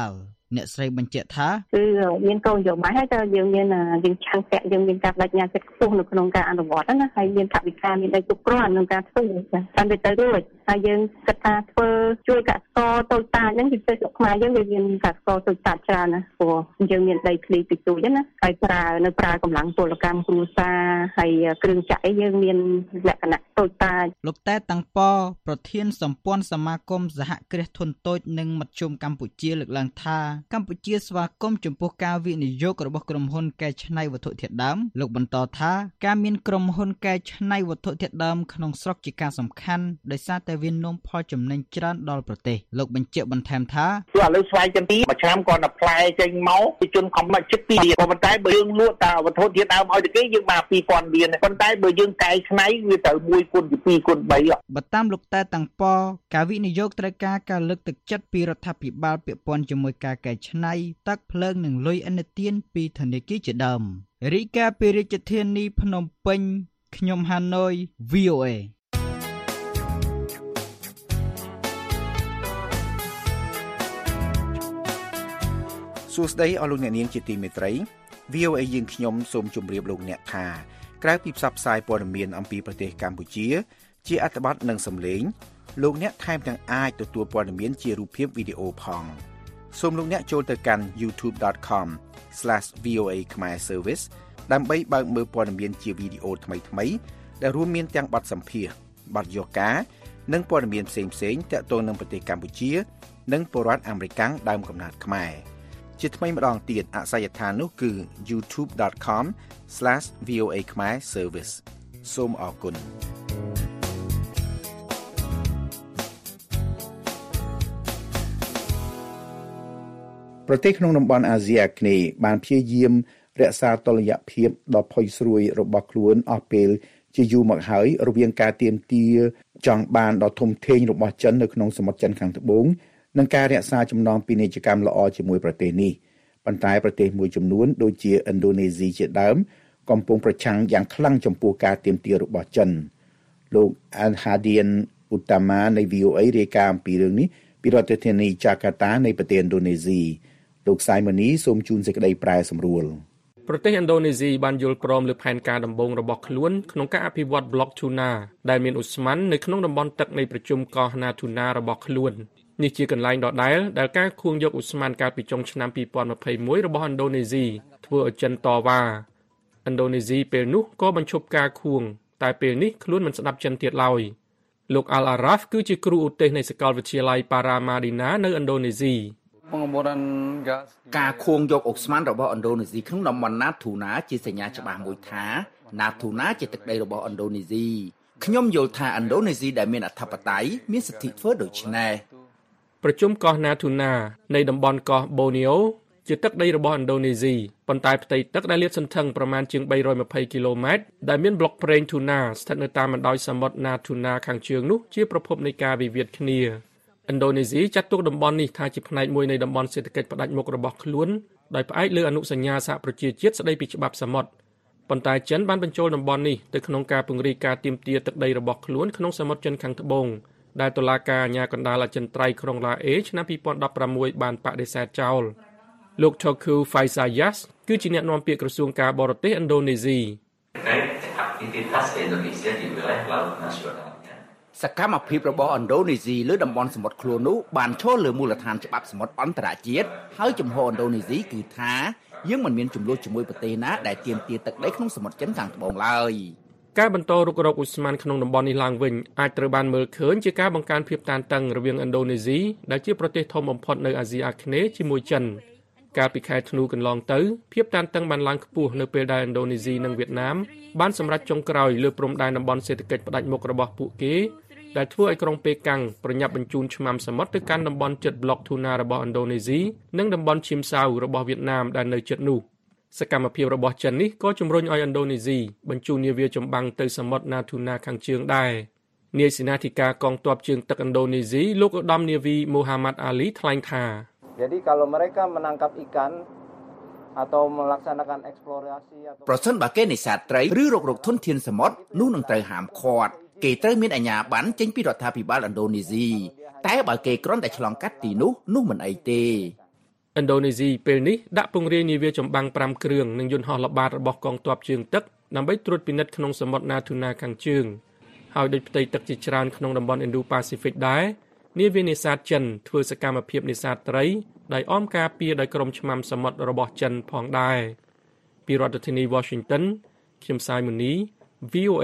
អ្នកស្រីបញ្ជាក់ថាគឺមានគោលនយោបាយហើយក៏យើងមានយើងឆន្ទៈយើងមានការបដិញ្ញាចិត្តខ្ពស់នៅក្នុងការអនុវត្តណាហើយមានថវិកាមានដីគ្រប់គ្រាន់ក្នុងការធ្វើតាមទៅរួចហើយយើងគិតថាធ្វើជួយកសិករតូចតាចហ្នឹងពិសេសស្រុកខ្មែរយើងវាមានកសិករតូចតាចច្រើនណាព្រោះយើងមានដីធ្លីតិចតួចណាហើយប្រើកម្លាំងពលកម្មគ្រួសារហើយគ្រឿងចក្រយើងមានលក្ខណៈតូចតាចលោកតែតាំងពប្រធានសម្ព័ន្ធសមាគមសហគ្រាសធុនតូចនិងមធ្យមកម្ពុជាលើកឡើងថាកម្ពុជាស្វាគមន៍ចំពោះការវិនិយោគរបស់ក្រុមហ៊ុនកែច្នៃវត្ថុធាតុដើមលោកបន្តថាការមានក្រុមហ៊ុនកែច្នៃវត្ថុធាតុដើមក្នុងស្រុកជាការសំខាន់ដោយសារតែវានាំផលចំណេញច្រើនដល់ប្រទេសលោកបញ្ជាក់បន្ថែមថាគឺឥឡូវស្វ័យចន្ទទីមួយឆ្នាំគាត់តែផ្លែចេញមកពីជនខំមកជិត2លានប៉ុន្តែបើយើងលក់តាវត្ថុធាតុដើមឲ្យទៅគេយើងបាន 2000 លានប៉ុន្តែបើយើងកែច្នៃវាត្រូវ1គុណ2គុណ3 បើតាមលោកតែតាំងពការវិនិយោគត្រូវការលើកទឹកចិត្តពីរដ្ឋាភិបាលពាក់ព័ន្ធជាមួយការកែច្នៃទឹកភ្លើងនិងលុយឥណទានពីធនាគារជាដើមរីកាពីរាជធានីភ្នំពេញខ្ញុំហាណូយ VOA សួស្តីអស់លោកអ្នកនាងជាទីមេត្រី VOA យើងខ្ញុំសូមជម្រាបលោកអ្នកថាក្រៅពីផ្សព្វផ្សាយព័ត៌មានអំពីប្រទេសកម្ពុជាជាអត្ថបទនិងសំឡេងលោកអ្នកថែមទាំងអាចទទួលព័ត៌មានជារូបភាពវីដេអូផងសូមលោកអ្នកចូលទៅកាន់ youtube.com/VOA Khmer Service ដើម្បីបើកមើលព័ត៌មានជាវីដេអូថ្មីៗដែលរួមមានទាំងបទសម្ភាសន៍បទយកការនិងព័ត៌មានផ្សេងៗទាក់ទងនឹងប្រទេសកម្ពុជានិងពលរដ្ឋអាមេរិកដើមកំណើតខ្មែរជាថ្មីម្ដងទៀតអាសយដ្ឋាននោះគឺ youtube.com/VOA Khmer Service សូមអរគុណប្រទេសក្នុងតំបន់អាស៊ីអាគ្នេយ៍បានព្យាយាមរក្សាតុល្យភាពដ៏ផុយស្រួយរបស់ខ្លួនអស់ពេលជាយូរមកហើយរវាងការទាមទារចង់បានដ៏ធំធេងរបស់ចិននៅក្នុងសមុទ្រចិនខាងត្បូងនិងការរក្សាចំណងពាណិជ្ជកម្មល្អជាមួយប្រទេសនេះប៉ុន្តែប្រទេសមួយចំនួនដូចជាឥណ្ឌូនេស៊ីជាដើមកំពុងប្រឆាំងយ៉ាងខ្លាំងចំពោះការទាមទាររបស់ចិនលោក Al-Hadian Utama នៃ VOA រាយការណ៍អំពីរឿងនេះពីរដ្ឋធានី Jakarta នៃប្រទេសឥណ្ឌូនេស៊ីលោកសៃម៉ានីសូមជូនសេចក្តីប្រែសម្រួលប្រទេសឥណ្ឌូនេស៊ីបានយល់ព្រមលើផែនការដំបូងរបស់ខ្លួនក្នុងការអភិវឌ្ឍប្លុកទូណាដែលមានឧស្ម័ននៅក្នុងតំបន់ទឹកនៃប្រជុំកោះណាទូណារបស់ខ្លួននេះជាកន្លែងដដែលដែលការខួងយកឧស្ម័នកាលពីចុងឆ្នាំ2021របស់ឥណ្ឌូនេស៊ីធ្វើឲ្យចិនតវ៉ាឥណ្ឌូនេស៊ីពេលនោះក៏បញ្ឈប់ការខួងតែពេលនេះខ្លួនមិនស្ដាប់ចិនទៀតឡើយលោក Al-Araf គឺជាគ្រូឧទ្ទេសនៃសាកលវិទ្យាល័យ Paramadina នៅឥណ្ឌូនេស៊ីការខួងយកអុកស្មានរបស់ឥណ្ឌូនេស៊ីក្នុងតំបន់ណាទូណាជាសញ្ញាច្បាស់មួយថាណាទូណាជាទឹកដីរបស់ឥណ្ឌូនេស៊ីខ្ញុំយល់ថាឥណ្ឌូនេស៊ីដែលមានអធិបតេយ្យមានសិទ្ធិធ្វើដូច្នេះប្រជុំកោះណាទូណានៃតំបន់កោះបូនីអូជាទឹកដីរបស់ឥណ្ឌូនេស៊ីប៉ុន្តែផ្ទៃទឹកដែលលាតសន្ធឹងប្រមាណជាង320គីឡូម៉ែត្រដែលមានប្លុកប្រេងទូណាស្ថិតនៅតាមបណ្ដោយសមុទ្រណាទូណាខាងជើងនោះជាប្រភពនៃការវិវាទគ្នាឥណ្ឌូនេស៊ីចាត់ទុកតំបន់នេះថាជាផ្នែកមួយនៃតំបន់សេដ្ឋកិច្ចផ្ដាច់មុខរបស់ខ្លួនដោយផ្អែកលើអនុសញ្ញាសហប្រជាជាតិស្តីពីច្បាប់សមុទ្រប៉ុន្តែចិនបានបញ្ចូលតំបន់នេះទៅក្នុងការពង្រីកការទាមទារទឹកដីរបស់ខ្លួនក្នុងសមុទ្រចិនខាងត្បូងដែលតុលាការអាជ្ញាកណ្ដាលអចិន្ត្រៃយ៍ក្រុងឡាអេឆ្នាំ2016បានបដិសេធចោលលោក Toku Faisayas គឺជាអ្នកនាំពាក្យក្រសួងការបរទេសឥណ្ឌូនេស៊ីសកម្មភាពរបស់ឥណ្ឌូនេស៊ីលើតំបន់សមុទ្រខ្លួននោះបានឈលលើមូលដ្ឋានច្បាប់សមុទ្រអន្តរជាតិហើយជំហរឥណ្ឌូនេស៊ីគឺថាយើងមិនមានចំនួនជាមួយប្រទេសណាដែលទាមទារទឹកដីក្នុងសមុទ្រចិនខាងត្បូងឡើយការបន្តរុករកឧស្ម័នក្នុងតំបន់នេះឡើងវិញអាចត្រូវបានមើលឃើញជាការបង្កើនភាពតានតឹងរវាងឥណ្ឌូនេស៊ីដែលជាប្រទេសធំបំផុតនៅអាស៊ីអាគ្នេយ៍ជាមួយចិនកាលពីខែធ្នូកន្លងទៅភាពតានតឹងបានឡើងខ្ពស់នៅពេលដែលឥណ្ឌូនេស៊ីនិងវៀតណាមបានសម្រេចចុងក្រោយលើព្រំដែនតំបន់សេដ្ឋកិច្ចផ្ដាច់មុខរបស់ពួកគេដែលធ្វើឲ្យក្រុងប៉េកាំងប្រញាប់បញ្ជូនឆ្មាំសមុទ្រទៅកាន់តំបន់ជិតប្លុកទូណារបស់ឥណ្ឌូនេស៊ីនិងតំបន់ឈៀមសាវរបស់វៀតណាមដែលនៅជិតនោះសកម្មភាពរបស់ចិននេះក៏ជំរុញឲ្យឥណ្ឌូនេស៊ីបញ្ជូននាវាចម្បាំងទៅសមុទ្រណាទូណាខាងជើងដែរនាយសេនាធិការកងទ័ពជើងទឹកឥណ្ឌូនេស៊ីលោកឧត្តមនាវីមូហាម៉ាត់អាលីថ្លែងថា Jadi kalau mereka menangkap ikan atau melaksanakan eksplorasi atau ប្រសិនបើគេនេសាទត្រីឬរករកធនធានសមុទ្រនោះនឹងត្រូវហាមឃាត់គេត្រូវមានអាជ្ញាប័ណ្ណចេញពីរដ្ឋាភិបាលឥណ្ឌូនេស៊ីតែបើគេគ្រាន់តែឆ្លងកាត់ទីនោះមិនអីទេឥណ្ឌូនេស៊ីពេលនេះដាក់ពង្រាយនាវាចម្បាំង5គ្រឿងនិងយន្តហោះល្បាតរបស់កងទ័ពជើងទឹកដើម្បីត្រួតពិនិត្យក្នុងសមុទ្រ Natuna ខាងជើងហើយដោយផ្ទៃទឹកជាច្រើនក្នុងតំបន់ Indo-Pacific ដែរនាវានេសាទចិនធ្វើសកម្មភាពនេសាទត្រីដោយអមការពារដោយក្រុមឆ្មាំសមុទ្ររបស់ចិនផងដែរពីរដ្ឋធានី Washington ខ្ញុំសាយមុនី VOA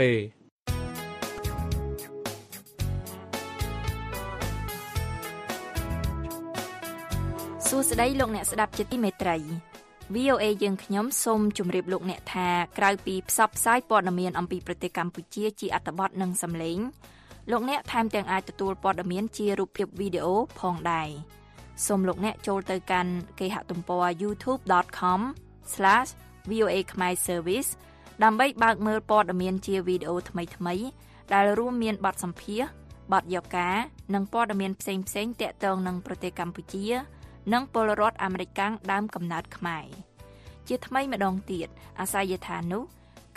សួស្តីលោកអ្នកស្ដាប់ជាទីមេត្រី VOA យើងខ្ញុំសូមជម្រាបលោកអ្នកថាក្រៅពីផ្សព្វផ្សាយព័ត៌មានអំពីប្រទេសកម្ពុជាជាអត្ថបទនិងសំឡេងលោកអ្នកថែមទាំងអាចទទួលព័ត៌មានជារូបភាពវីដេអូផងដែរសូមលោកអ្នកចូលទៅកាន់គេហទំព័រ youtube.com/VOA Khmer Service ដើម្បីបើកមើលព័ត៌មានជាវីដេអូថ្មីៗដែលរួមមានបទសម្ភាសន៍បទយកការនិងព័ត៌មានផ្សេងៗទាក់ទងនឹងប្រទេសកម្ពុជានិងពលរដ្ឋអាមេរិកកាំងដើមកំណើតខ្មែរជាថ្មីម្ដងទៀតអាសយដ្ឋាននោះគឺ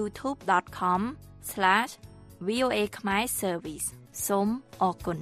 youtube.com/VOA Khmer Service សូមអរគុណ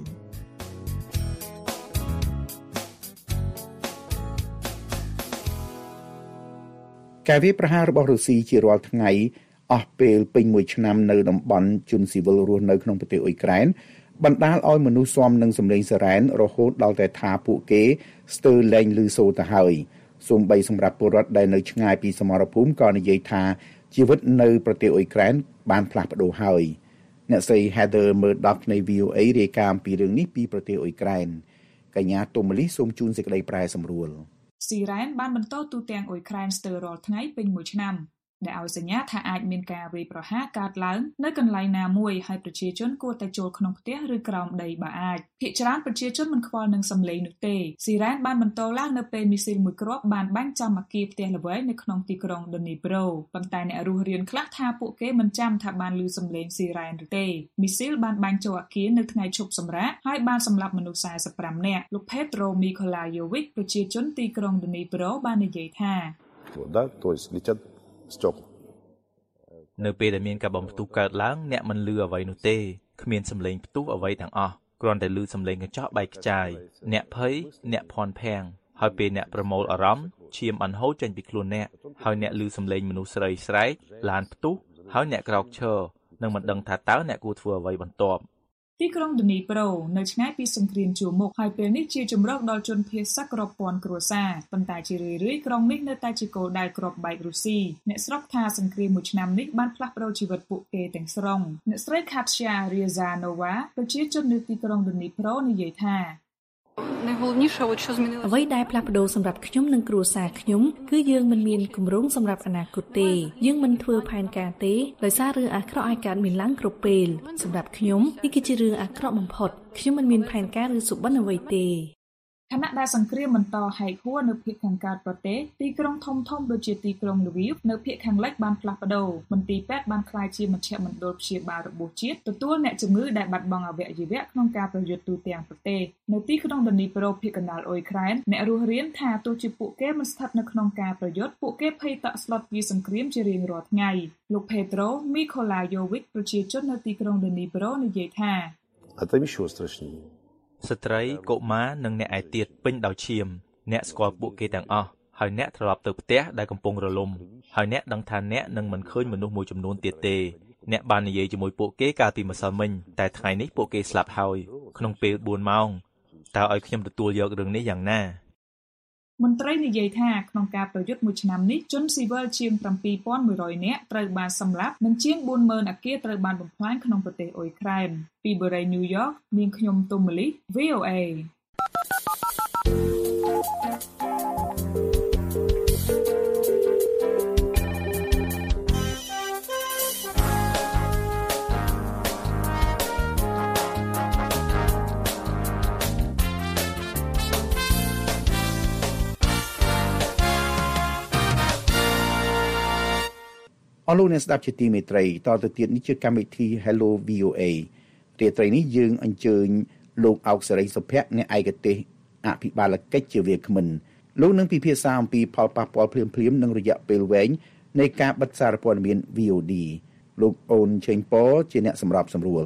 ការវាយប្រហាររបស់រុស្ស៊ីជារាល់ថ្ងៃអស់ពេលពេញមួយឆ្នាំនៅតំបន់ជនស៊ីវិលរស់នៅក្នុងប្រទេសអ៊ុយក្រែនបណ្ដាលឲ្យមនុស្សស៊ាំនឹងសម្លេងសរ៉ែនរហូតដល់តែថាពួកគេស្ទើរលែងឮសូរទៅហើយសូម្បីសម្រាប់ពលរដ្ឋដែលនៅឆ្ងាយពីសមរភូមិក៏និយាយថាជីវិតនៅប្រទេសអ៊ុយក្រែនបានផ្លាស់ប្ដូរហើយអ្នកស្រី Heather Murdoch នៃ VOA រាយការណ៍ពីរឿងនេះពីប្រទេសអ៊ុយក្រែនកញ្ញាទុំមលីសូមជូនសេចក្តីប្រែសម្រួលស៊ីរ៉ែនបានបន្តទូទាំងអ៊ុយក្រែនស្ទើររាល់ថ្ងៃពេញមួយឆ្នាំដែលឲ្យសញ្ញាថាអាចមានការវាយប្រហារកើតឡើងនៅកន្លែងណាមួយហើយប្រជាជនគួរតែចូលក្នុងផ្ទះឬក្រោមដីបើអាចភាគច្រើនប្រជាជនមិនខ្វល់នឹងសំឡេងនោះទេស៊ីរ៉ែនបានបន្តឡើងនៅពេលមីស៊ីលមួយគ្រាប់បានបាញ់ចំអគារផ្ទះល្វែងនៅក្នុងទីក្រុង Dnipro ប៉ុន្តែអ្នករស់រានខ្លះថាពួកគេមិនចាំថាបានឮសំឡេងស៊ីរ៉ែនឬទេមីស៊ីលបានបាញ់ចូលអគារនៅថ្ងៃឈប់សម្រាកហើយបានសម្លាប់មនុស្ស45នាក់លោក Petro Mikolajovic ប្រជាជនទីក្រុង Dnipro បាននិយាយថានៅពេលដែលមានការបំផ្ទុះកើតឡើងអ្នកមិនឮអ្វីនោះទេគ្មានសំឡេងផ្ទុះអ្វីទាំងអស់គ្រាន់តែឮសំឡេងកញ្ចក់បែកខ្ចាយអ្នកភ័យអ្នកភ័ន្តភាំងហើយពេលអ្នកប្រមូលអារម្មណ៍ឈាមអន់ហូរចេញពីខ្លួនអ្នកហើយអ្នកឮសំឡេងមនុស្សស្រីស្រែកឡានផ្ទុះហើយអ្នកក្រោកឈរនិងមិនដឹងថាតើអ្នកគួរធ្វើអ្វីបន្ទាប់ទីក្រុង Dnipro នៅឆ្ងាយពីសង្គ្រាមជួរមុខហើយពេលនេះជាជំរកដល់ជនភៀសសាក់រាប់ពាន់គ្រួសារប៉ុន្តែជារឿយៗក្រុងនេះនៅតែជាគោលដៅគ្រាប់បែករុស្ស៊ីអ្នកស្រុកថាសង្គ្រាមមួយឆ្នាំនេះបានផ្លាស់ប្ដូរជីវិតពួកគេទាំងស្រុងអ្នកស្រី Katia Riazanova ប្រជាជននៅទីក្រុង Dnipro និយាយថាអ្វីដែលផ្លាស់ប្ដូរសម្រាប់ខ្ញុំនិងគ្រួសារខ្ញុំគឺយើងមិនមានគម្រោងសម្រាប់អនាគតទេយើងមិនធ្វើផែនការទេដោយសាររឿងអាក្រក់អាចកើតមានឡើងគ្រប់ពេលសម្រាប់ខ្ញុំនេះគឺជារឿងអាក្រក់បំផុតខ្ញុំមិនមានផែនការឬសុបិនអ្វីទេខណៈដែលសង្គ្រាមបន្តហែកហួរនៅភាគខាងកើតប្រទេសទីក្រុងធំៗដូចជាទីក្រុង Lviv នៅភាគខាងលិចបានផ្លាស់ប្ដូរមន្ទីរពេទ្យបានក្លាយជាមជ្ឈមណ្ឌលព្យាបាលរបួសជាតិទទួលអ្នកជំងឺដែលបាត់បង់អវយវៈក្នុងការប្រយុទ្ធទូទាំងប្រទេសនៅទីក្រុង Dnipro ភាគកណ្ដាលអ៊ុយក្រែនអ្នករស់រានថាទោះជាពួកគេមិនស្ថិតនៅក្នុងការប្រយុទ្ធពួកគេភ័យតក់ស្លុតពីសង្គ្រាមជារៀងរាល់ថ្ងៃលោក Petro Mikolajovic ប្រជាជននៅទីក្រុង Dnipro និយាយថាស្ត្រីកុមារនិងអ្នកឯទៀតពេញដោយឈាមអ្នកស្គាល់ពួកគេទាំងអស់ហើយអ្នកត្រឡប់ទៅផ្ទះដែលកំពុងរលំហើយអ្នកដឹងថាអ្នកនឹងមិនឃើញមនុស្សមួយចំនួនទៀតទេអ្នកបាននិយាយជាមួយពួកគេកាលពីម្សិលមិញតែថ្ងៃនេះពួកគេស្លាប់ហើយក្នុងពេល4ម៉ោងតើឲ្យខ្ញុំទទួលយករឿងនេះយ៉ាងណាមន្ត្រីនិយាយថាក្នុងការប្រយុទ្ធមួយឆ្នាំនេះជនស៊ីវិលជាង 7,100 នាក់ត្រូវបានសម្លាប់និងជាង 40,000 អគារត្រូវបានបំផ្លាញក្នុងប្រទេសអ៊ុយក្រែនពីបូរី New York នាងខ្ញុំទុំមលី VOA អស់លោកអ្នកស្ដាប់ជាទីមេត្រីតទៅទៀតនេះជាកម្មវិធី Hello VOA រាត្រីនេះយើងអញ្ជើញលោកអោកសេរីសុភ័ក្រអ្នកឯកទេសអភិបាលកិច្ចជាវាគ្មិនលោកនឹងពិភាក្សាអំពីផលប៉ះពាល់ភ្លាមៗនិងរយៈពេលវែងនៃការបិទសារព័ត៌មាន VOD លោកអូនឆេងប៉ជាអ្នកសម្របសម្រួល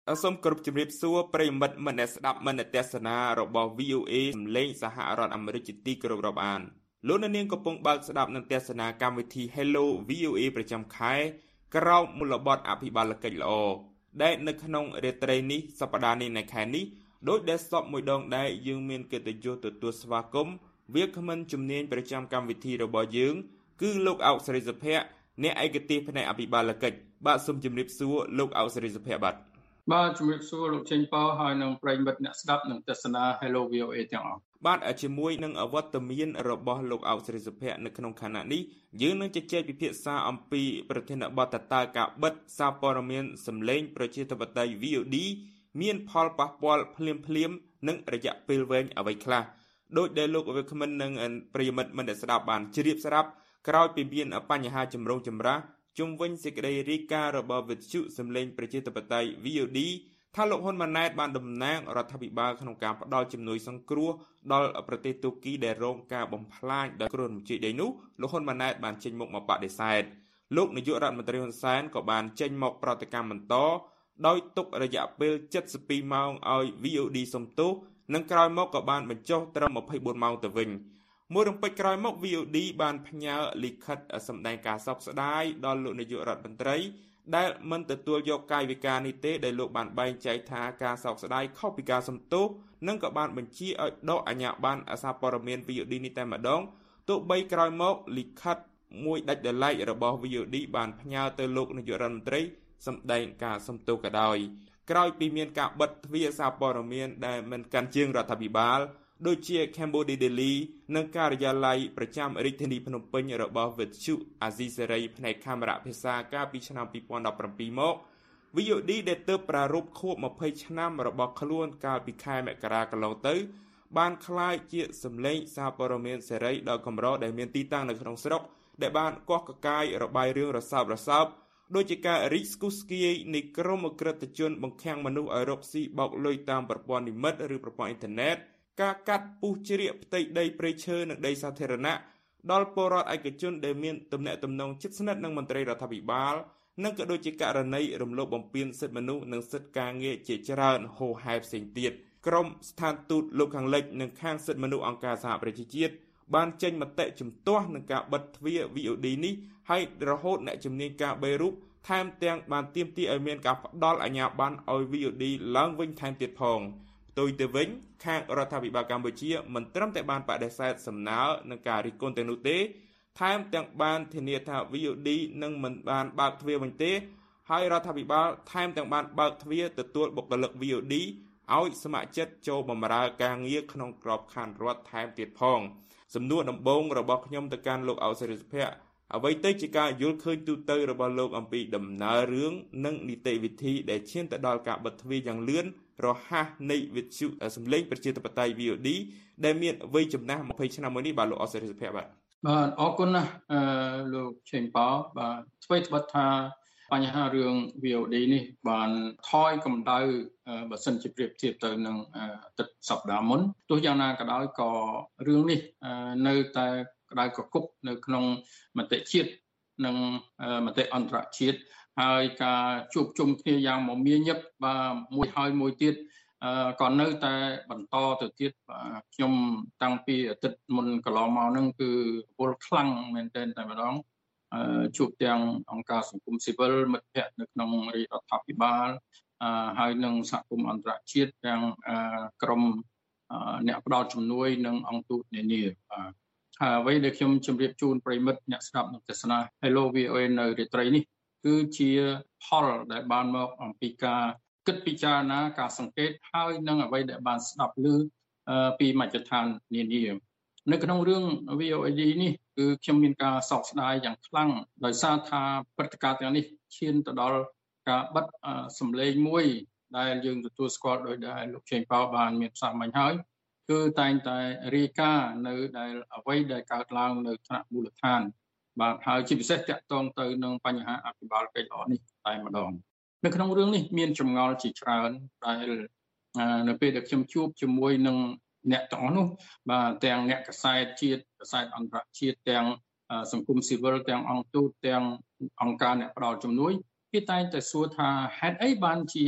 សូមគោរពជម្រាបសួរប្រិយមិត្តអ្នកស្ដាប់មនទស្សនារបស់ VOA សម្លេងសហរដ្ឋអាមេរិកជាទីគោរពរាប់អានលោកអ្នកនាងកំពុងបើកស្ដាប់និងទស្សនាកម្មវិធី Hello VOA ប្រចាំខែក្រោមមូលបទអភិបាលកិច្ចល្អដែលនៅក្នុងរាត្រីនេះសប្តាហ៍នេះនៃខែនេះដោយដែលសពមួយដងដែរយើងមានកិត្តិយសទទួលស្វាគមន៍វាគ្មិនជំនាញប្រចាំកម្មវិធីរបស់យើងគឺលោកអោកសេរីសុភ័ក្រអ្នកឯកទេសផ្នែកអភិបាលកិច្ចបាទសូមជម្រាបសួរលោកអោកសេរីសុភ័ក្របាទជំរាបសួរលោកចេញប៉ោហើយនឹងប្រិយមិត្តអ្នកស្ដាប់និងទស្សនា Hello VOA ទាំងអស់បាទជាមួយនឹងអវត្តមានរបស់លោកអោកសេរីសុភ័ក្រនៅក្នុងខណៈនេះយើងនឹងជជែកពិភាក្សាអំពីប្រធានបទតើការបិទសារព័ត៌មានសម្លេងប្រជាធិបតេយ្យ VOD មានផលប៉ះពាល់ភ្លាមនិងរយៈពេលវែងអ្វីខ្លះដោយដែលលោកវាគ្មិននិងប្រិយមិត្តមិនដែលស្ដាប់បានជ្រាបស្រាប់ក្រោយពីមានបញ្ហាចម្រូងចម្រាសជុំវិញសេចក្តីរាយការណ៍របស់វិទ្យុសម្លេងប្រជាធិបតេយ្យ VOD ថាលោកហ៊ុនម៉ាណែតបានតំណាងរដ្ឋាភិបាលក្នុងការផ្តល់ជំនួយសង្គ្រោះដល់ប្រទេសទូគីដែលរងការបំផ្លាញដោយគ្រោះមជ្ឈិដីនោះលោកហ៊ុនម៉ាណែតបានចេញមុខមកបដិសេធលោកនាយករដ្ឋមន្ត្រីហ៊ុនសែនក៏បានចេញមកប្រតិកម្មបន្តដោយទុករយៈពេល72ម៉ោងឲ្យ VOD សុំទោសនិងក្រោយមកក៏បានបញ្ចុះត្រឹម24ម៉ោងទៅវិញមួយរំពេចក្រោយមក VOD បានផ្ញើលិខិតសម្ដែងការសោកស្ដាយដល់លោកនាយករដ្ឋមន្ត្រីដែលមិនទទួលយកកាយវិការនេះទេដែលលោកបានបែងចែកថាការសោកស្ដាយខុសពីការសំទោសនិងក៏បានបញ្ជាឲ្យដកអាជ្ញាប័ណ្ណសារព័ត៌មាន VOD នេះតែម្ដងទោះបីក្រោយមកលិខិតមួយដាច់ដោយឡែករបស់ VOD បានផ្ញើទៅលោកនាយករដ្ឋមន្ត្រីសម្ដែងការសំទោសក៏ដោយក្រោយពីមានការបិទទ្វារសារព័ត៌មានដែលមិនកាន់ជើងរដ្ឋាភិបាលដូចជា Cambodia Daily និងការិយាល័យប្រចាំរាជធានីភ្នំពេញរបស់វិទ្យុអាស៊ីសេរីផ្នែកកាមេរ៉ាភាសាកាលពីឆ្នាំ2017មក VOD ដែលទើបប្រារព្ធខួប20ឆ្នាំរបស់ខ្លួនកាលពីខែមករាកន្លងទៅបានក្លាយជាសម្លេងសារព័ត៌មានសេរីដ៏កម្រដែលមានទីតាំងនៅក្នុងស្រុកដែលបានកកកកាយរបាយរឿងរសើបដូចជាការរីកស្គុះស្គាយនៃក្រុមអក្រិតជនបង្ខាំងមនុស្សឲ្យរកស៊ីបោកលុយតាមប្រព័ន្ធនិម្មិតឬប្រព័ន្ធអ៊ីនធឺណិតការកាត់ពុះជ្រៀកផ្ទៃដីព្រៃឈើនិងដីសាធារណៈដល់ពលរដ្ឋឯកជនដែលមានទំនាក់ទំនងជិតស្និទ្ធនឹងមន្ត្រីរដ្ឋាភិបាលនិងក៏ដូចជាករណីរំលោភបំពានសិទ្ធិមនុស្សនិងសិទ្ធិការងារជាច្រើនហូរហែផ្សេងទៀតក្រុមស្ថានទូតលោកខាងលិចនិងខាងសិទ្ធិមនុស្សអង្គការសហប្រជាជាតិបានចេញមតិជំទាស់នឹងការបិទទ្វារ VOD នេះហើយរហូតអ្នកជំនាញការបីរូបថែមទាំងបានទាមទារឲ្យមានការផ្ដល់អាជ្ញាប័ណ្ណឲ្យ VOD ឡើងវិញថែមទៀតផងផ្ទុយទៅវិញខាងរដ្ឋាភិបាលកម្ពុជាមិនត្រឹមតែបានបដិសេធសំណើនឹងការរិះគន់ទាំងនោះទេថែមទាំងបានធានាថា VOD នឹងមិនបានបើកទ្វារវិញទេហើយរដ្ឋាភិបាលថែមទាំងបានបើកទ្វារទទួលបុគ្គលិក VOD ឲ្យស្ម័គ្រចិត្តចូលបម្រើការងារក្នុងក្របខ័ណ្ឌរដ្ឋថែមទៀតផងសំណួរដំបូងរបស់ខ្ញុំទៅកាន់លោកអោកសេរីសុភ័ក្រអ្វីទៅជាការយល់ឃើញទូទៅរបស់លោកអំពីដំណើររឿងនិងនីតិវិធីដែលឈានទៅដល់ការបិទទ្វារយ៉ាងលឿនរហ័សនៃវិទ្យុសម្លេងប្រជាធិបតេយ្យ VOD ដែលមានវ័យចំណាស់20ឆ្នាំមួយនេះបាទលោកអសេរីសុភ័ក្របាទអរគុណណាស់លោកឆេងប៉ោបាទស្វ័យត្បិតថាបញ្ហារឿង VOD នេះបានថយកម្ដៅបើសិនជាប្រៀបធៀបទៅនឹងទឹកសប្តាហ៍មុនទោះយ៉ាងណាក៏ដោយក៏រឿងនេះនៅតែក្តៅកគុបនៅក្នុងមតិជាតិនិងមតិអន្តរជាតិហើយការជួបជុំគ្នាយ៉ាងមមាញឹកបាទមួយហើយមួយទៀតក៏នៅតែបន្តទៅទៀតខ្ញុំតាំងពីអាទិត្យមុនកន្លងមកហ្នឹងគឺពលខ្លាំងមែនទែនតែម្ដងជួបទាំងអង្គការសង្គមស៊ីវិលមិត្តភ័ក្តិនៅក្នុងរាជរដ្ឋាភិបាលហើយនិងសហគមន៍អន្តរជាតិទាំងក្រុមអ្នកផ្ដល់ជំនួយនិងអង្គទូតនានាហើយអ្វីដែលខ្ញុំជម្រាបជូនប្រិមិត្តអ្នកស្ដាប់និងទស្សនា Hello VOA នៅរាត្រីនេះគឺជាផលដែលបានមកអំពីការគិតពិចារណាការសង្កេតហើយនឹងអ្វីដែលបានស្ដាប់ឮពីមជ្ឈដ្ឋាននានានៅក្នុងរឿង VOD នេះគឺខ្ញុំមានការសោកស្ដាយយ៉ាងខ្លាំងដោយសារថាព្រឹត្តិការណ៍ទាំងនេះឈានទៅដល់ការបិទសម្លេងមួយដែលយើងទទួលស្គាល់ដោយដែលលោកឆេងប៉ោបានមានផ្សាយមិញហើយគឺតែងតែរាយការណ៍នៅដែលអ្វីដែលកើតឡើងនៅថ្នាក់មូលដ្ឋានបាទហើយជាពិសេសតាក់ទងទៅនឹងបញ្ហាអភិបាលកិច្ចល្អនេះតែម្ដងនៅក្នុងរឿងនេះមានចម្ងល់ជាច្រើនដែលនៅពេលដែលខ្ញុំជួបជាមួយនឹងអ្នកទាំងអស់នោះបាទទាំងអ្នកកាសែតជាតិកាសែតអន្តរជាតិទាំងសង្គមស៊ីវិលទាំងអង្គទូតទាំងអង្គការអ្នកផ្ដល់ជំនួយគេតែងតែសួរថាហេតុអីបានជា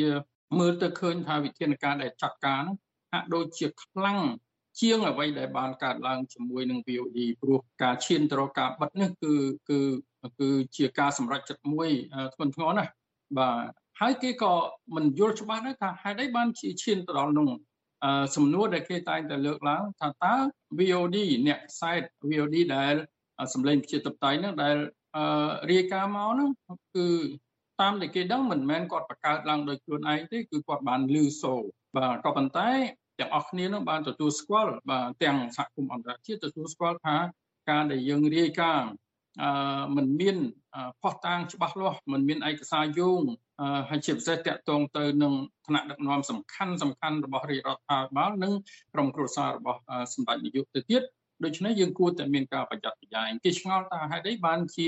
មើលទៅឃើញថាវិធានការដែលចាត់ការហ្នឹងហាក់ដូចជាខ្លាំងជាងអ្វីដែលបានកើតឡើងជាមួយនឹង VOD ព្រោះការឈានទៅរកការបិទនេះគឺជាការសម្រេចចិត្តមួយធ្ងន់ធ្ងរណាស់បាទហើយគេក៏មិនយល់ច្បាស់ដែរថាហេតុអីបានជាឈានទៅដល់នោះសំណួរដែលគេតែងតែលើកឡើងថាតើ VOD អ្នកខ្សែ VOD ដែលសម្លេងប្រជាធិបតេយ្យហ្នឹងដែលរាយការណ៍មកហ្នឹងគឺតាមដែលគេដឹងមិនមែនគាត់បង្កើតឡើងដោយខ្លួនឯងទេគឺគាត់បានឮសូរបាទក៏ប៉ុន្តែទាំងអស់គ្នានឹងបានទទួលស្គាល់បាទទាំងសហគមន៍អន្តរជាតិទទួលស្គាល់ថាការដែលយើងរាយការណ៍មិនមានផុសតាងច្បាស់លាស់មិនមានឯកសារយោងហើយជាពិសេសតាក់ទងទៅនឹងឋានៈដឹកនាំសំខាន់របស់រាជរដ្ឋាភិបាលនិងក្រុមគ្រួសាររបស់សម្ដេចនាយកទៅទៀតដូច្នេះយើងគួរតែមានការប្រយ័ត្នប្រយែងគេឆ្ងល់ថាហេតុអីបានជា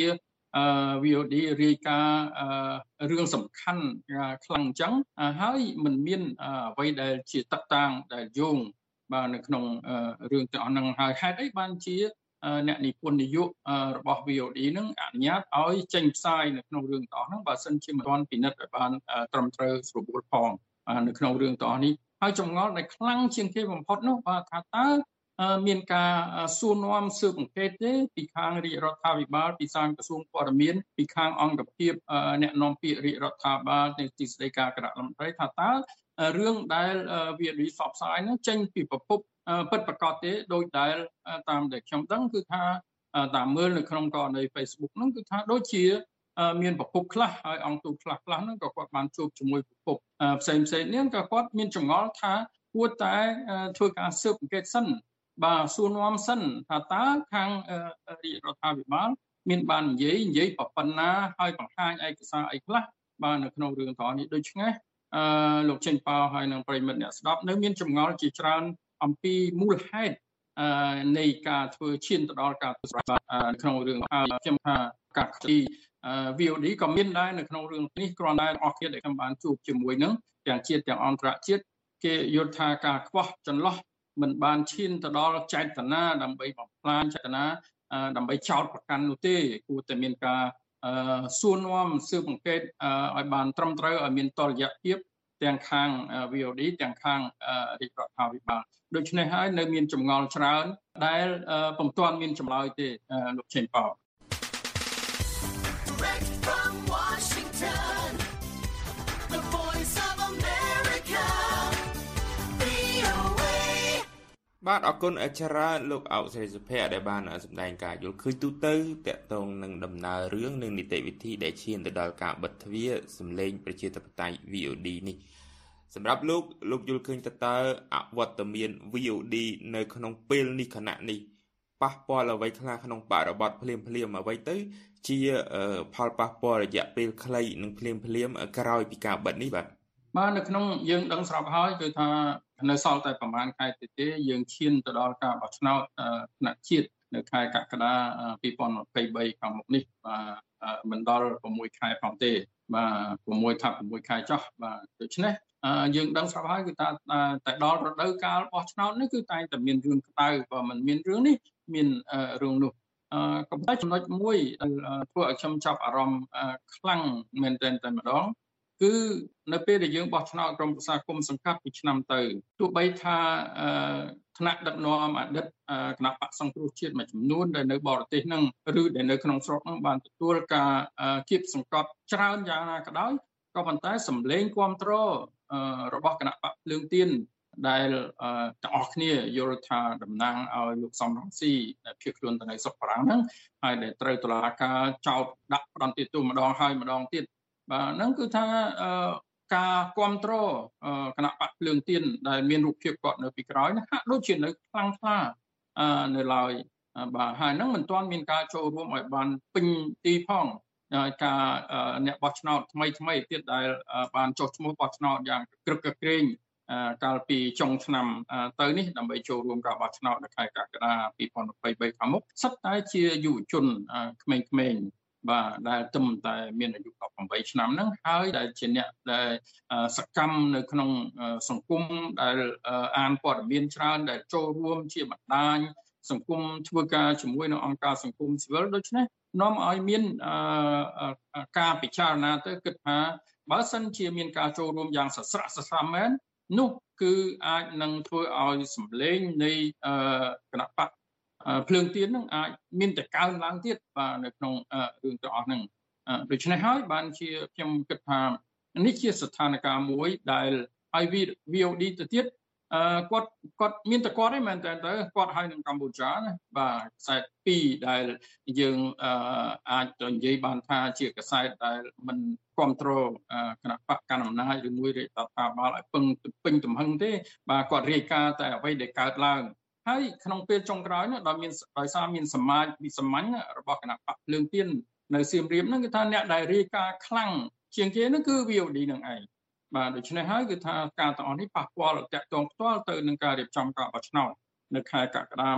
VOD រាយការណ៍រឿងសំខាន់ខ្លាំងអញ្ចឹងហើយមិនមានអ្វីដែលជាតកតាងដែលយោងបាទនៅក្នុងរឿងទាំងអស់ហ្នឹងហើយហេតុអីបានជាអ្នកនិពន្ធនយោបាយរបស់ VOD នឹងអនុញ្ញាតឲ្យចេញផ្សាយនៅក្នុងរឿងទាំងអស់ហ្នឹងបើសិនជាមិនទាន់ពិនិត្យឲ្យបានត្រឹមត្រូវស្រួលផងនៅក្នុងរឿងទាំងអស់នេះហើយចម្ងល់ដែលខ្លាំងជាងគេបំផុតនោះបាទថាតើមានការសួរនាំស៊ើបអង្កេតទេពីខាងរាជរដ្ឋាភិបាលពីខាងក្រសួងព័ត៌មានពីខាងអង្គភាពអ្នកនាំពាក្យរាជរដ្ឋាភិបាលនៃទីស្តីការគណៈរដ្ឋមន្ត្រីថាតើរឿងដែលវារីសពផ្សាយនោះចេញពីប្រភពពិតប្រាកដទេដោយដែលតាមដែលខ្ញុំដឹងគឺថាតាមមើលនៅក្នុងករណី Facebook ហ្នឹងគឺថាដូចជាមានប្រភពខ្លះហើយអង្គទូតខ្លះហ្នឹងក៏គាត់បានជួបជាមួយប្រភពផ្សេងនេះក៏គាត់មានចម្ងល់ថាគួរតែធ្វើការស៊ើបអង្កេតសិនបាទសួរនាំសិនថាតើខាងរាជរដ្ឋាភិបាលមានបាននិយាយប៉ុណ្ណាហើយបង្ហាញឯកសារអីខ្លះបាទនៅក្នុងរឿងទាំងនេះដូច្នេះលោកចេញប៉ោហើយនឹងប្រិមិត្តអ្នកស្ដាប់នៅមានចម្ងល់ជាច្រើនអំពីមូលហេតុនៃការធ្វើឈានទៅដល់ការប្រតិបត្តិក្នុងរឿងហើយខ្ញុំថាការទី VOD ក៏មានដែរនៅក្នុងរឿងនេះគ្រាន់តែអស់គ្នាដែលខ្ញុំបានជួបជាមួយនឹងទាំងជាតិទាំងអន្តរជាតិគេយល់ថាការខ្វះចន្លោះមិនបានឈានទៅដល់ចេតនាដើម្បីបំផ្លាញចេតនាដើម្បីចោទប្រកាន់នោះទេគួរតែមានការសួរនាំស៊ើបអង្កេតឲ្យបានត្រឹមត្រូវឲ្យមានតុល្យភាពទាំងខាង VOD ទាំងខាងរាជរដ្ឋាភិបាលដូច្នេះហើយនៅមានចម្ងល់ច្រើនដែលពុំទាន់មានចម្លើយទេលោកចេញប៉ោបាទអរគុណអច្ចារ្យលោកអោកសេរីសុភ័ក្រដែលបានសម្ដែងការយល់ឃើញទូទៅតាក់ទងនឹងដំណើររឿងនិងនីតិវិធីដែលឈានទៅដល់ការបិទទ្វារសម្លេងប្រជាធិបតេយ្យ VOD នេះសម្រាប់លោកយល់ឃើញតើអវត្តមាន VOD នៅក្នុងពេលនេះខណៈនេះប៉ះពាល់អ្វីខ្លះក្នុងបរិបទភ្លាមអ្វីទៅជាផលប៉ះពាល់រយៈពេលខ្លីនិងភ្លាមក្រោយពីការបិទនេះបាទនៅក្នុងយើងដឹងស្រាប់ហើយគឺថានៅសល់តែប្រហែលខែទេយើងឈានទៅដល់ការបោះឆ្នោតថ្នាក់ជាតិនៅខែកក្កដា2023ខាងមុខនេះមិនដល់6ខែផងទេបាទ6ខែចុះបាទដូច្នេះយើងដឹងស្រាប់ហើយគឺថាតែដល់រដូវកាលបោះឆ្នោតនេះគឺតែងតែមានរឿងក្តៅបើមិនមានរឿងនេះមានរឿងនោះក៏តែចំណុចមួយធ្វើឲ្យខ្ញុំចាប់អារម្មណ៍ខ្លាំងមែនទែនតែម្ដងគឺនៅពេលដែលយើងបោះឆ្នោតក្រុមប្រឹក្សាគុំសង្កាត់ពីឆ្នាំទៅទោះបីថាថ្នាក់ដឹកនាំអតីតគណៈបក្សសង្គ្រោះជាតិមួយចំនួនដែលនៅបរទេសហ្នឹងឬដែលនៅក្នុងស្រុកហ្នឹងបានទទួលការគៀបសង្កត់ច្រើនយ៉ាងណាក៏ដោយក៏ប៉ុន្តែសម្លេងគាំទ្ររបស់គណៈបកភ្លើងទៀនដែលទាំងអស់គ្នាយល់ថាតំណាងឲ្យលោកសំរងស៊ីដែលភៀសខ្លួនទៅនៅស្រុកបារាំងហ្នឹងហើយដែលត្រូវតុលាការចោទដាក់ផ្ដន្ទាទោសម្ដងហើយម្ដងទៀតបាទហ្នឹងគឺថាការគ្រប់គ្រងគណៈបកភ្លើងទៀនដែលមានរូបភាពគាត់នៅពីក្រោយហាក់ដូចជានៅខ្លាំងក្លានៅឡើយបាទហើយហ្នឹងមិនទាន់មានការចូលរួមឲ្យបានពេញទីផងការអ្នកបោះឆ្នោតថ្មីទៀតដែលបានចុះឈ្មោះបោះឆ្នោតយ៉ាងក្រឹកក្រែងកាលពីចុងឆ្នាំទៅនេះដើម្បីចូលរួមការបោះឆ្នោតនៅខែកក្កដា2023ខាងមុខសិតតែជាយុវជនក្មេងៗបាទដែលទឹមតែមានអាយុ18ឆ្នាំហ្នឹងហើយដែលជាអ្នកដែលសកម្មនៅក្នុងសង្គមដែលអានព័ត៌មានច្រើនដែលចូលរួមជាបណ្ដាញសង្គមធ្វើការជាមួយនឹងអង្គការសង្គមស៊ីវិលដូច្នេះនាំឲ្យមានការពិចារណាទៅគិតថាបើសិនជាមានការចូលរួមយ៉ាងសស្រាក់សស្រាំមែននោះគឺអាចនឹងធ្វើឲ្យសម្លេងនៃគណៈបកភ្លើងទៀននឹងអាចមានតែកើនឡើងទៀតបាទនៅក្នុងរឿងទាំងអស់ហ្នឹងដូច្នេះហើយបានជាខ្ញុំគិតថានេះជាស្ថានភាពមួយដែលឲ្យ VOD ទៅទៀតគាត់មានតែគាត់ទេមែនតើគាត់ហើយនឹងកម្ពុជាណាបាទខ្សែ2ដែលយើងអាចទៅនិយាយបានថាជាខ្សែដែលមិនគ្រប់គ្រងគណៈបកកណ្ដាលអំណាចឬមួយរាជរដ្ឋាភិបាលឲ្យពេញទំហឹងទេបាទគាត់រាយការណ៍តែអ្វីដែលកើតឡើងហើយក្នុងពេលចុងក្រោយនោះដោយសារមានសមាជវិសាមញ្ញរបស់គណៈបកភ្លើងទៀននៅសៀមរាបហ្នឹងគឺថាអ្នកដែលរាយការណ៍ខ្លាំងជាងគេហ្នឹងគឺ VOD នឹងឯងបាទដូច្នេះហើយគឺថាការទាំងអស់នេះប៉ះពាល់តាក់ទងផ្ទាល់ទៅនឹងការរៀបចំការបោះឆ្នោតនៅខែកក្កដា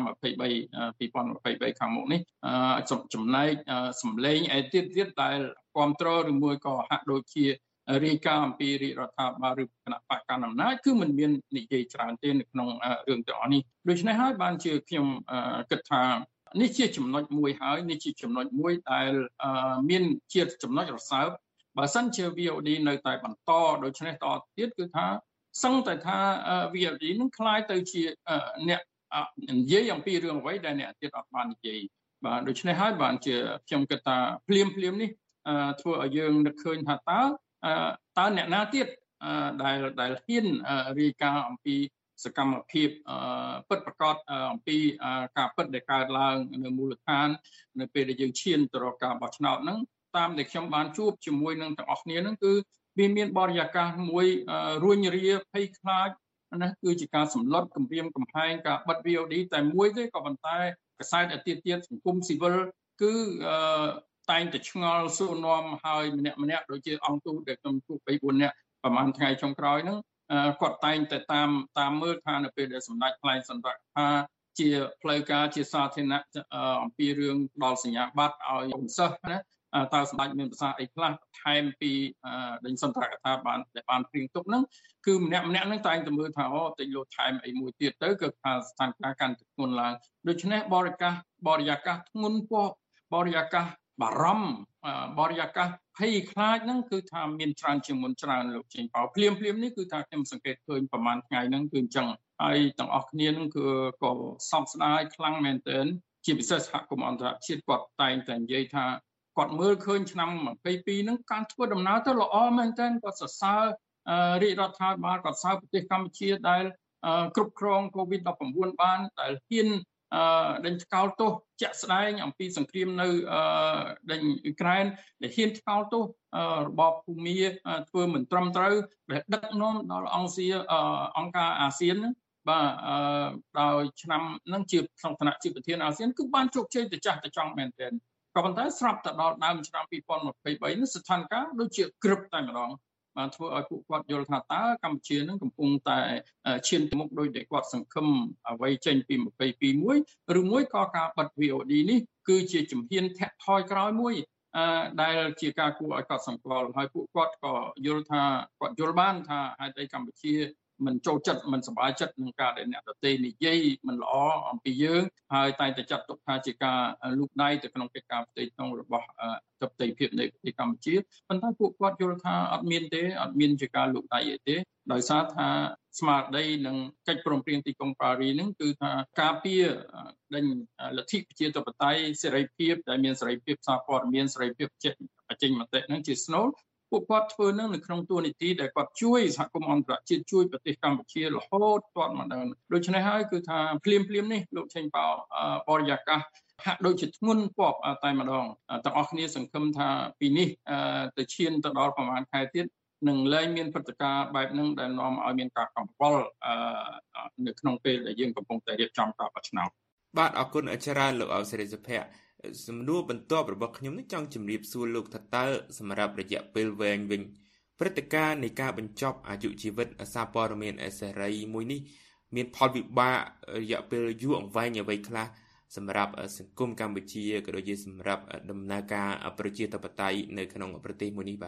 2023ខាងមុខនេះចំណែកសម្លេងឯទៀតដែលគ្រប់គ្រងឬមួយក៏ហាក់ដូចជារាយការណ៍អំពីរាជរដ្ឋាភិបាលឬគណៈបកកណ្ដាលអំណាចគឺមិនមាននិយាយច្រើនទេនៅក្នុងរឿងទាំងអស់នេះដូច្នេះហើយបានជាខ្ញុំគិតថានេះជាចំណុចមួយហើយនេះជាចំណុចមួយដែលមានជាចំណុចរសើបបើសិនជា VOD នៅតែបន្តដូច្នេះតទៀតគឺថាសឹងតែថា VOD នឹងคล้ายទៅជាអ្នកនិយាយអំពីរឿងអ្វីដែលអ្នកទៀតអត់បាននិយាយបាទដូច្នេះហើយបានជាខ្ញុំគិតថាភ្លាមនេះធ្វើឲ្យយើងនឹកឃើញថាតើអ្នកណាទៀតដែលហ៊ានរាយការណ៍អំពីសកម្មភាពពិតប្រាកដអំពីការពិតដែលកើតឡើងនៅមូលដ្ឋាននៅពេលដែលយើងឈានទៅរកការបោះឆ្នោតហ្នឹងតាមដែលខ្ញុំបានជួបជាមួយនឹងទាំងអស់គ្នាហ្នឹងគឺវាមានបរិយាកាសមួយរួញរាភ័យខ្លាចណាគឺជាការសម្លុតគំរាមកំហែងការបិទ VOD តែមួយទេក៏ប៉ុន្តែខ្សែទៀតសង្គមស៊ីវិលគឺតែងតែឆ្ងល់សួរនាំហើយម្នាក់ដូចជាអង្គទូតដែលខ្ញុំជួប 3-4 នាក់ប្រហែលថ្ងៃចុងក្រោយហ្នឹងគាត់តែងតែតាមមើលថានៅពេលដែលសម្ដេចថ្លែងសន្និដ្ឋានជាផ្លូវការជាសាធារណៈអំពីរឿងដល់សញ្ញាបត្រឲ្យសិស្សណាតើសម្ដេចមានប្រសាសន៍អីខ្លះថែមពីដេញសន្ទរកថាបានព្រៀងទុកហ្នឹងគឺម្នាក់ហ្នឹងតែងតែមើលថាតិចលោថែមអីមួយទៀតទៅគឺថាស្ថានភាពកាន់តែធ្ងន់ឡើងដូច្នេះបរិយាកាសធ្ងន់ពោះបរិយាកាសបារម្ភបរិយាកាសភ័យខ្លាចហ្នឹងគឺថាមានច្រើនជាងមុនច្រើនលោកចេញប៉ោភ្លាមនេះគឺថាខ្ញុំសង្កេតឃើញប្រហែលថ្ងៃហ្នឹងគឺអញ្ចឹងហើយទាំងអស់គ្នាហ្នឹងគឺក៏សោកស្ដាយខ្លាំងមែនទែនជាពិសេសសហគមន៍អន្តរជាតិគាត់តែងតែនិយាយថាគាត់មើលឃើញឆ្នាំ22ហ្នឹងការធ្វើដំណើរទៅល្អមែនទែនគាត់សរសើររាជរដ្ឋាភិបាលគាត់សរសើរប្រទេសកម្ពុជាដែលគ្រប់គ្រង COVID-19 បានដែលហ៊ានដេញថ្កោលទោសជាក់ស្ដែងអំពីសង្គ្រាមនៅដេញអ៊ុយក្រែនដែលហ៊ានថ្កោលទោសរបបភូមាធ្វើមិនត្រឹមត្រូវដែលដឹកនាំដល់អង្គការអាស៊ានហ្នឹងបាទដោយឆ្នាំហ្នឹងជាក្នុងឋានៈជាប្រធានអាស៊ានគឺបានជោគជ័យទៅចាស់ទៅចង់មែនទែនក៏ប៉ុន្តែស្រាប់តែដល់ដើមឆ្នាំ2023នេះស្ថានភាពដូចជាក្រឹបតែម្ដងបានធ្វើឲ្យពួកគាត់យល់ថាតើកម្ពុជានឹងកំពុងតែឈានទៅមុខដោយតែគាត់សង្ឃឹមអ្វីចេញពី22មួយឬមួយក៏ការបិទ VOD នេះគឺជាជំហានធាក់ថយក្រោយមួយដែលជាការគួរឲ្យកត់សម្គាល់ហើយពួកគាត់ក៏យល់ថាគាត់យល់បានថាហេតុអីកម្ពុជាមិនចូលចិត្តមិនសប្បាយចិត្តនឹងការដែលអ្នកដទៃនិយាយមិនល្អអំពីយើងហើយតែងតែចាត់ទុកថាជាការលូកដៃទៅក្នុងកិច្ចការផ្ទៃក្នុងរបស់អធិបតេយ្យភាពនៃប្រទេសកម្ពុជាប៉ុន្តែពួកគាត់យល់ថាអត់មានជាការលូកដៃទេដោយសារថាស្មារតីនិងកិច្ចព្រមព្រៀងទីក្រុងប៉ារីនឹងគឺថាការពារដេញលទ្ធិប្រជាធិបតេយ្យសេរីភាពដែលមានសេរីភាពសារព័ត៌មានសេរីភាពបញ្ចេញមតិនឹងជាស្នូលពួកគាត់ធ្វើនឹងនៅក្នុងទួលនីតិដែលគាត់ជួយសហគមន៍អន្តរជាតិជួយប្រទេសកម្ពុជារហូតទាល់មកដល់ដូច្នេះហើយគឺថាភ្លាមនេះលោកឆេងប៉ោបរិយាកាសហាក់ដូចជាធ្ងន់ពប់តែម្ដងទាំងអស់គ្នាសង្ឃឹមថាពីនេះទៅឈានទៅដល់ប្រហែលខែទៀតនឹងលែងមានព្រឹត្តិការណ៍បែបហ្នឹងដែលនាំឲ្យមានការកំពល់នៅក្នុងពេលដែលយើងកំពុងតែរៀបចំការបោះឆ្នោតបាទអរគុណច្រើនលោកអោសេរីសុភ័ក្រសំណួរបន្ទាប់របស់ខ្ញុំនេះចង់ជម្រាបសួរលោកថាតើសម្រាប់រយៈពេលវែងវិញព្រឹត្តិការណ៍នៃការបញ្ចប់អាយុជីវិតសារព័ត៌មានអសេរីមួយនេះមានផលវិបាករយៈពេលយូរអង្វែងអ្វីខ្លះសម្រាប់សង្គមកម្ពុជាក៏ដូចជាសម្រាប់ដំណើរការប្រជាធិបតេយ្យនៅក្នុងប្រទេសមួយនេះបាទ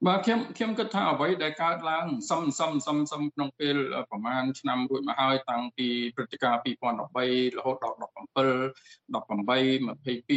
បាទខ្ញុំគិតថាអ្វីដែលកើតឡើងសំក្នុងពេលប្រហែលឆ្នាំរួចមកហើយតាំងពីព្រឹត្តិការណ៍2013រហូតដល់17 18 22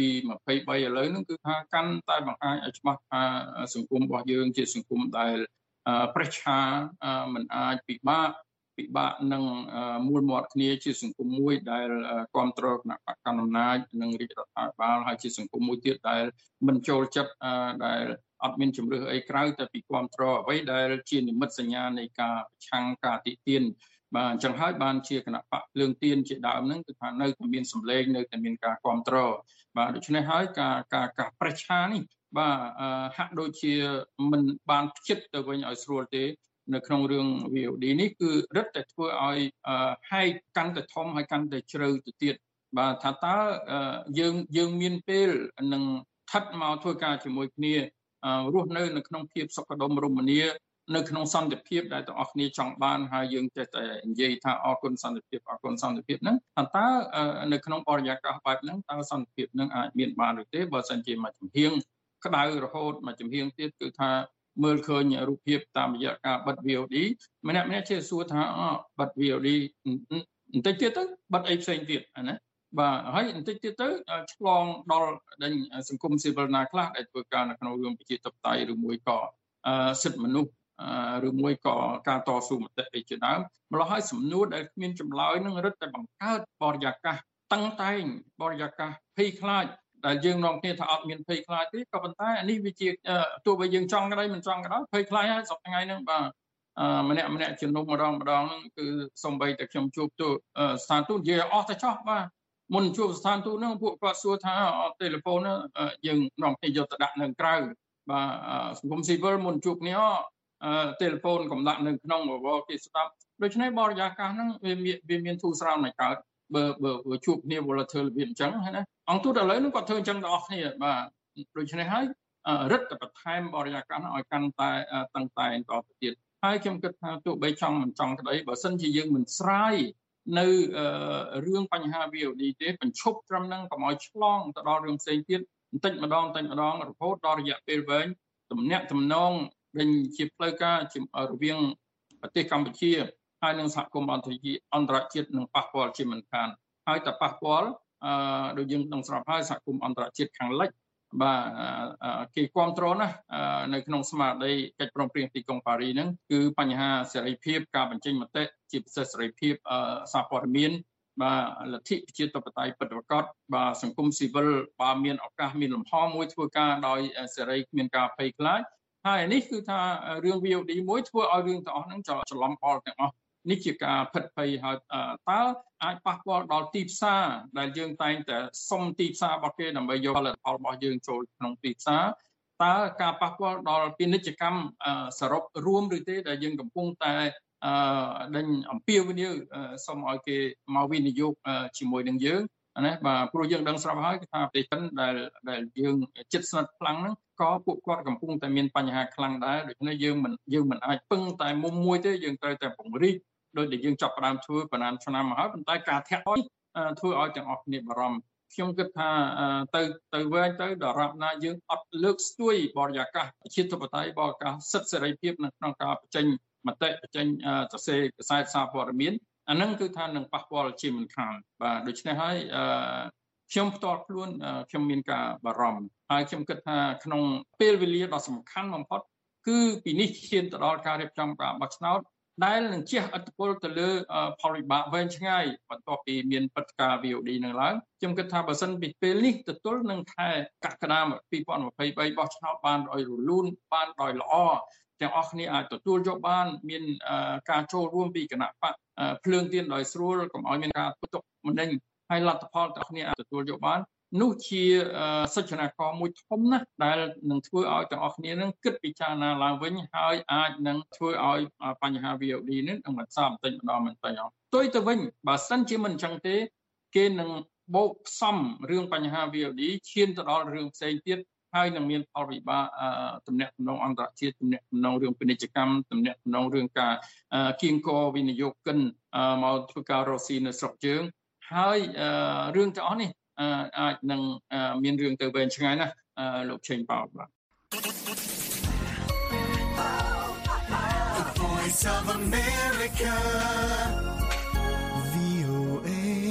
23ឥឡូវហ្នឹងគឺថាកាន់តែបង្ហាញឲ្យច្បាស់ថាសង្គមរបស់យើងជាសង្គមដែលប្រឆាមិនអាចពិបាកនឹងមូលមាត់គ្នាជាសង្គមមួយដែលគ្រប់គ្រងគណៈបកកណ្ដាលអំណាចនិងរាជរដ្ឋាភិបាលហើយជាសង្គមមួយទៀតដែលមិនចូលចិត្តដែលអត់មានជំរឿសអីក្រៅតែពីគ្រប់គ្រងអ្វីដែលជានិមិត្តសញ្ញានៃការប្រឆាំងការទាក់ទាញបាទអញ្ចឹងហើយបានជាគណៈបកភ្លើងទៀនជាដើមហ្នឹងគឺថានៅតែមានសម្លេងនៅតែមានការគ្រប់គ្រងបាទដូច្នេះហើយការប្រឆាំងនេះបាទហាក់ដូចជាមិនបានផ្ចិតទៅវិញឲ្យស្រួលទេនៅក្នុងរឿង VOD នេះគឺរឹតតែធ្វើឲ្យហែកកាន់តែធំហើយកាន់តែជ្រៅទៅទៀតបាទថាតើយើងមានពេលនឹងស្ថិតមកធ្វើការជាមួយគ្នារស់នៅក្នុងភាពសុខដុមរមនានៅក្នុងសន្តិភាពដែលទាំងអស់គ្នាចង់បានហើយយើងចេះតែនិយាយថាអរគុណសន្តិភាពហ្នឹងតើនៅក្នុងបរិយាកាសបែបហ្នឹងតើសន្តិភាពហ្នឹងអាចមានបានឬទេបើសិនជាមួយចំហៀងក្តៅរហូតមួយចំហៀងទៀតគឺថាមើលឃើញរូបភាពតាមរយៈការបិទ VOD ម្នាក់ជាសួរថាបិទ VOD បន្តិចទៀតទៅបិទអីផ្សេងទៀតណាបាទហើយបន្តិចទៀតទៅឆ្លងដល់សង្គមស៊ីវិលណាខ្លះដែលធ្វើការនៅក្នុងរឿងប្រជាធិបតេយ្យឬមួយក៏សិទ្ធិមនុស្សឬមួយក៏ការតស៊ូមតិអីជាដើមម្ល៉េះហើយសំណួរដែលគ្មានចម្លើយនឹងរឹតតែបង្កើតបរិយាកាសតឹងតែងបរិយាកាសភ័យខ្លាចដែលយើងនាំគ្នាថាអត់មានភ័យខ្លាចទេក៏ប៉ុន្តែនេះវាជាទោះបីយើងចង់ក្តីមិនចង់ក៏ដោយភ័យខ្លាចហើយសប្តាហ៍ថ្ងៃហ្នឹងបាទម្នាក់ជំនុំម្ដងហ្នឹងគឺសំបីតែខ្ញុំជួបទូស្ថានទូតនិយាយអស់តែចោះបាទមុនជួបស្ថានទូតហ្នឹងពួកគាត់សួរថាទូរស័ព្ទយើងនាំគ្នាយកទៅដាក់នៅក្រៅបាទសង្គមស៊ីវិលមុនជួបគ្នាទូរស័ព្ទកំដាក់នៅក្នុងបវរគេស្ដាប់ដូច្នេះបរិយាកាសហ្នឹងវាមានធូរស្រាលមិនកើតបើជួបគ្នាវល់ធ្វើរបៀបអញ្ចឹងហើយណាអង្គទូតឥឡូវហ្នឹងគាត់ធ្វើអញ្ចឹងទាំងអស់គ្នាបាទដូច្នេះហើយរឹតតែបន្ថែមបរិយាកាសហ្នឹងឲ្យកាន់តែតឹងតែងតទៅទៀតហើយខ្ញុំគិតថាទោះបីចង់មិនចង់ក្តីបើសិនជាយើងមិនស្រាយនៅរឿងបញ្ហា VOD ទេបញ្ឈប់ត្រឹមហ្នឹងកុំឲ្យឆ្លងទៅដល់រឿងផ្សេងទៀតបន្តិចម្ដងរហូតដល់រយៈពេលវែងទំនាក់ទំនងដែលជាផ្លូវការរវាងប្រទេសកម្ពុជាហើយនឹងសហគមន៍អន្តរជាតិនឹងប៉ះពាល់ជាមិនខានហើយតែប៉ះពាល់ដូចយើងដឹងស្រាប់ហើយសហគមន៍អន្តរជាតិខាងលិចបាទគេគ្រប់គ្រងណានៅក្នុងស្មារតីកិច្ចព្រមព្រៀងទីក្រុងប៉ារីសហ្នឹងគឺបញ្ហាសេរីភាពការបញ្ចេញមតិជាពិសេសសេរីភាពសារព័ត៌មានបាទលទ្ធិប្រជាធិបតេយ្យពិតប្រាកដបាទសង្គមស៊ីវិលបើមានឱកាសមានលំហមួយធ្វើការដោយសេរីគ្មានការភ័យខ្លាចហើយនេះគឺថារឿង VOD មួយធ្វើឲ្យរឿងទាំងអស់ហ្នឹងច្រឡំផលទាំងអស់នេះជាការផិតភ័យហើយតើអាចប៉ះពាល់ដល់ទីផ្សារដែលយើងតែងតែសុំទីផ្សាររបស់គេដើម្បីយកផលិតផលរបស់យើងចូលក្នុងទីផ្សារតើការប៉ះពាល់ដល់ពាណិជ្ជកម្មសរុបរួមឬទេដែលយើងកំពុងតែដេញអំពាវនាវសូមឲ្យគេមកវិនិយោគជាមួយនឹងយើងណាបាទព្រោះយើងដឹងស្រាប់ហើយថាប្រទេសចិនដែលយើងជិតស្និទ្ធខ្លាំងហ្នឹងក៏ពួកគាត់កំពុងតែមានបញ្ហាខ្លាំងដែរដូច្នេះយើងមិនអាចពឹងតែមុំមួយទេយើងត្រូវតែពង្រីកដោយដែលយើងចាប់ផ្ដើមធ្វើប៉ុន្មានឆ្នាំមកហើយប៉ុន្តែការធាក់អុយធ្វើឲ្យទាំងអស់គ្នាបារម្ភខ្ញុំគិតថាទៅវែងទៅដល់រាប់ណាយើងអត់លើកស្ទួយបរិយាកាសប្រជាធិបតេយ្យបរិយាកាសសិទ្ធិសេរីភាពនៅក្នុងការបញ្ចេញមតិបញ្ចេញសរសេរខ្សែសារព័ត៌មានអាហ្នឹងគឺថានឹងប៉ះពាល់ជាមិនខានបាទដូច្នេះហើយខ្ញុំផ្ទាល់ខ្លួនខ្ញុំមានការបារម្ភហើយខ្ញុំគិតថាក្នុងពេលវេលាដ៏សំខាន់បំផុតគឺពីនេះឈានទៅដល់ការរៀបចំការបោះឆ្នោតដែលនឹងជះឥទ្ធិពលទៅលើផលវិបាកវែងឆ្ងាយបន្ទាប់ពីមានព្រឹត្តិការណ៍ VOD នឹងឡើងខ្ញុំគិតថាបើសិនពីពេលនេះទៅទល់នឹងខែកក្កដា2023បោះឆ្នោតបានដោយរលូនបានដោយល្អទាំងអស់គ្នាអាចទទួលយកបានមានការចូលរួមពីគណៈបកភ្លើងទៀនដោយស្រួលកុំឲ្យមានការទុកម្នេញហើយលទ្ធផលទាំងអស់គ្នាអាចទទួលយកបាននោះជាសិទ្ធិនាករមួយធំណាស់ដែលនឹងធ្វើឲ្យទាំងអស់គ្នានឹងគិតពិចារណាឡើងវិញហើយអាចនឹងធ្វើឲ្យបញ្ហា VOD នេះនឹងបន្សល់បន្តិចម្ដងផ្ទុយទៅវិញបើសិនជាមិនអញ្ចឹងទេគេនឹងបូកផ្សំរឿងបញ្ហា VOD ឈានទៅដល់រឿងផ្សេងទៀតហើយនឹងមានផលវិបាកទំនាក់ទំនងអន្តរជាតិទំនាក់ទំនងរឿងពាណិជ្ជកម្មទំនាក់ទំនងរឿងការគៀងគរវិនិយោគិនមកធ្វើការរកស៊ីនៅស្រុកជើងហើយរឿងទាំងអស់នេះអាចនឹងមានរឿងទៅវែងឆ្ងាយណាស់លោកឆេងប៉ោបាទ Voice of America. VOA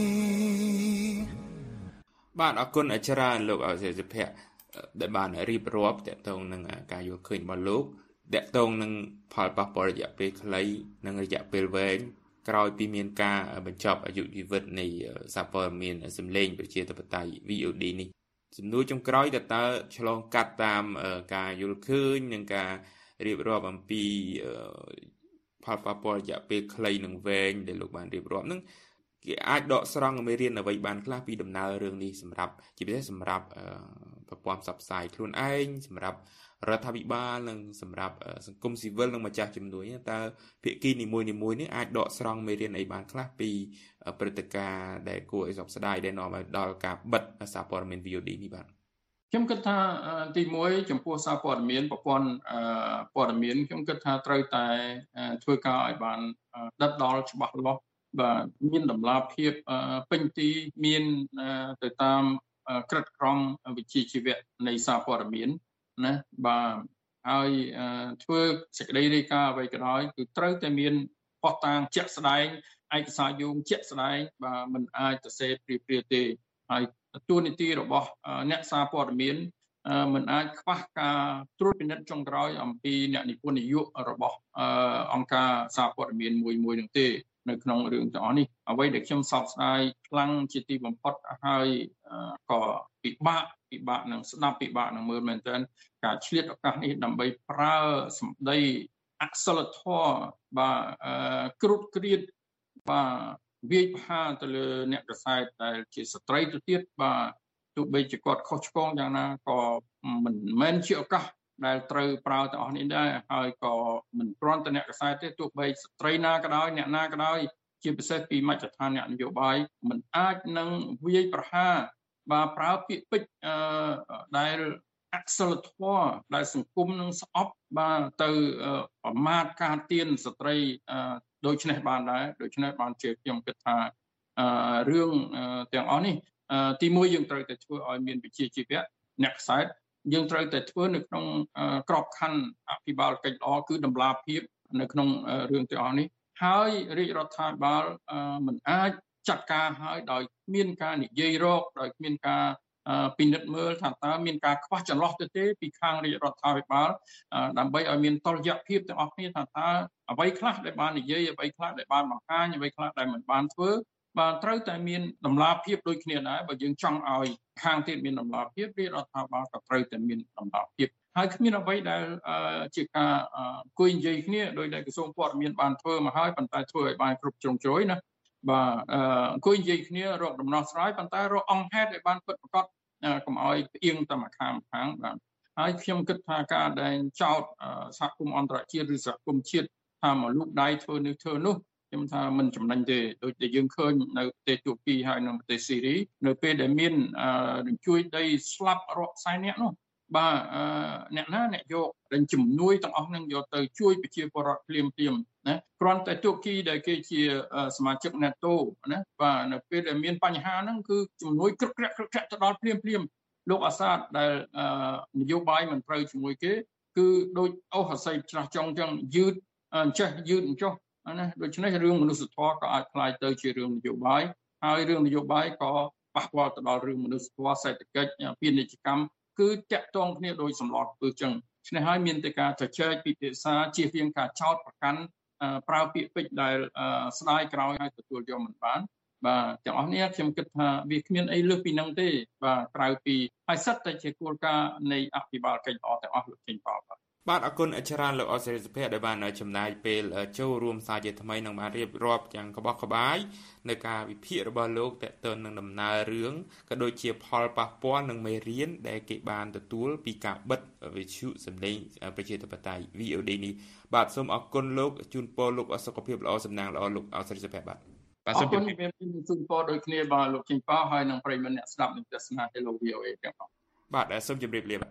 បាទអរគុណច្រើនលោកអសិទ្ធិភ័ក្រដែលបានរៀបរាប់តកតងនឹងការយល់ឃើញរបស់លោកតកតងនឹងផលប៉ះពាល់រយៈពេលខ្លីនិងរយៈពេលវែងក្រោយពីមានការបញ្ចប់អាយុជីវិតនៃសារព័ត៌មានសម្លេងប្រជាធិបតេយ្យ VOD នេះសំណួរចុងក្រោយតើឆ្លងកាត់តាមការយល់ឃើញនិងការរៀបរាប់អំពីផលប៉ះពាល់រយៈពេលខ្លីនិងវែងដែលលោកបានរៀបរាប់នឹងគេអាចដកស្រង់មេរៀនអ្វីបានខ្លះពីដំណើររឿងនេះសម្រាប់ជាពិសេសសម្រាប់ប្រព័ន្ធផ្សព្វផ្សាយខ្លួនឯងសម្រាប់រដ្ឋាភិបាលនិងសម្រាប់សង្គមស៊ីវិលនិងម្ចាស់ជំនួយតើភាគីនីមួយៗនេះអាចដកស្រង់មេរៀនអីបានខ្លះពីព្រឹត្តិការណ៍ដែលគួរឲ្យសោកស្ដាយដែលនាំឲ្យដល់ការបិទសារព័ត៌មាន VOD នេះបាទខ្ញុំគិតថាទី1ចំពោះសារព័ត៌មានប្រព័ន្ធព័ត៌មានខ្ញុំគិតថាត្រូវតែធ្វើការឲ្យបានដិតដល់ច្បាស់លាស់បាទមានតម្លាភាពពេញទីមានទៅតាមក្រឹតក្រមវិជ្ជាជីវៈនៃសារព័ត៌មានណាបាទហើយធ្វើសេចក្តីរាយការណ៍អ្វីក៏ដោយគឺត្រូវតែមានផុសតាងជាក់ស្ដែងឯកសារយោងជាក់ស្ដែងបាទមិនអាចទៅសេព្រាព្រាទេហើយទួលនីតិរបស់អ្នកសារព័ត៌មានមិនអាចខ្វះការត្រួតពិនិត្យចុងក្រោយអំពីអ្នកនិពន្ធនយោបាយរបស់អង្គការសារព័ត៌មានមួយនឹងទេនៅក្នុងរឿងទាំងអស់នេះអ្វីដែលខ្ញុំសោកស្ដាយខ្លាំងជាទីបំផុតហើយក៏ពិបាកនឹងស្ដាប់ពិបាកនឹងមើលមែនទែនការឆ្លៀតឱកាសនេះដើម្បីប្រើសម្ដីអសិលធម៌បាទគ្រុតគ្រៀតបាទវាយប្រហារទៅលើអ្នកកសែតដែលជាស្ត្រីទៅទៀតបាទទោះបីជាគាត់ខុសឆ្គងយ៉ាងណាក៏មិនមែនជាឱកាសដែលត្រូវប្រើទាំងអស់នេះដែរហើយក៏មិនគ្រាន់តែអ្នកកសែតទេទោះបីស្ត្រីណាក៏ដោយអ្នកណាក៏ដោយជាពិសេសពីមជ្ឈដ្ឋានអ្នកនយោបាយមិនអាចនឹងវាយប្រហារបាទប្រើពាក្យពេចន៍ដែលអសិលធម៌ដែលសង្គមនឹងស្អប់បាទទៅប្រមាថការទានស្ត្រីដូច្នេះបានដែរដូច្នេះបានជាខ្ញុំគិតថារឿងទាំងអស់នេះទី1យើងត្រូវតែធ្វើឲ្យមានវិជ្ជាជីវៈអ្នកខ្សែតយើងត្រូវតែធ្វើនៅក្នុងក្របខ័ណ្ឌអភិបាលកិច្ចល្អគឺតម្លាភាពនៅក្នុងរឿងទាំងអស់នេះហើយរាជរដ្ឋាភិបាលមិនអាចចាត់ការឲ្យដោយមានការនិយាយរកដោយមានការពិនិត្យមើលថាតើមានការខ្វះចន្លោះទៅទេពីខាងរាជរដ្ឋាភិបាលដើម្បីឲ្យមានតុល្យភាពទាំងអស់គ្នាថាតើអ្វីខ្លះដែលបាននិយាយអ្វីខ្លះដែលបានបង្ហាញអ្វីខ្លះដែលមិនបានធ្វើបាទត្រូវតែមានតម្លាភាពដូចគ្នាដែរបើយើងចង់ឲ្យខាងទៀតមានតម្លាភាពរាជរដ្ឋាភិបាលក៏ត្រូវតែមានតម្លាភាពហើយគ្មានអ្វីដែលជាការអង្គុយនិយាយគ្នាដោយដែលក្រសួងព័ត៌មានបានធ្វើមកហើយប៉ុន្តែធ្វើឲ្យបានគ្រប់ជ្រុងជ្រោយណាបាទអង្គុយនិយាយគ្នារកដំណោះស្រាយប៉ុន្តែរកអង្គហេតុឲ្យបានពិតប្រាកដកុំឲ្យផ្អៀងតែមួយខាងបាទហើយខ្ញុំគិតថាការដែលចោទសហគមន៍អន្តរជាតិឬសហគមន៍ជាតិថាមកលូកដៃធ្វើនេះធ្វើនោះខ្ញុំថាមិនចំណេញទេដូចដែលយើងឃើញនៅប្រទេសទូគីហើយនៅប្រទេសស៊ីរីនៅពេលដែលមានជួយដីស្លាប់រាប់សែននាក់នោះបាទអ្នកណាអ្នកយកដែលជំនួយទាំងអស់នឹងយកទៅជួយប្រជាពលរដ្ឋភ្លាមណាគ្រាន់តែទូគីដែលគេជាសមាជិក NATO ណាបាទនៅពេលដែលមានបញ្ហាហ្នឹងគឺជំនួយក្រឹកក្រាក់ទៅដល់ភ្លាមលោកអាសាតដែលនយោបាយមិនត្រូវជាមួយគេគឺដូចអូសស័យច្រាស់ចុងចឹងយឺតអញ្ចេះយឺតអញ្ចោះណាដូច្នេះរឿងមនុស្សធម៌ក៏អាចខ្លាយទៅជារឿងនយោបាយហើយរឿងនយោបាយក៏ប៉ះពាល់ទៅដល់រឿងមនុស្សធម៌សេដ្ឋកិច្ចពាណិជ្ជកម្មគឺតាក់ទងគ្នាដោយសម្លត់គឺចឹងឆ្នេះហើយមានតែការជជែកពិភាក្សាជៀសវាងការចោទប្រកាន់ប្រើពាក្យពេចន៍ដែលស្ដាយក្រោយហើយទទួលយកមិនបានបាទទាំងអស់នេះខ្ញុំគិតថាវាគ្មានអីលើសពីនឹងទេបាទក្រៅពីហើយសិតតែជាគោលការណ៍នៃអភិបាលកិច្ចល្អទាំងអស់លោកចេញបោបាទអរគុណច្រើនលោកអសិរសុភ័ក្រដែលបានចំណាយពេលចូលរួមសារជាថ្មីនិងបានរៀបរាប់យ៉ាងក្បោះក្បាយនៅការវិភាគរបស់លោកទាក់ទងនឹងដំណើររឿងក៏ដូចជាផលប៉ះពាល់និងមេរៀនដែលគេបានទទួលពីការបិទវិទ្យុសម្លេងប្រជាធិបតេយ្យ VOD នេះបាទសូមអរគុណលោកជូនពរលោកសុខភាពល្អសំណាងល្អលោកអសិរសុភ័ក្របាទសូមជម្រាបជូនពរដូចគ្នាបាទលោកចេញប៉ោហើយនិងប្រិយមិត្តអ្នកស្ដាប់និងទស្សនាទៅលោក VOA ទាំងអស់បាទសូមជម្រាបលាបាទ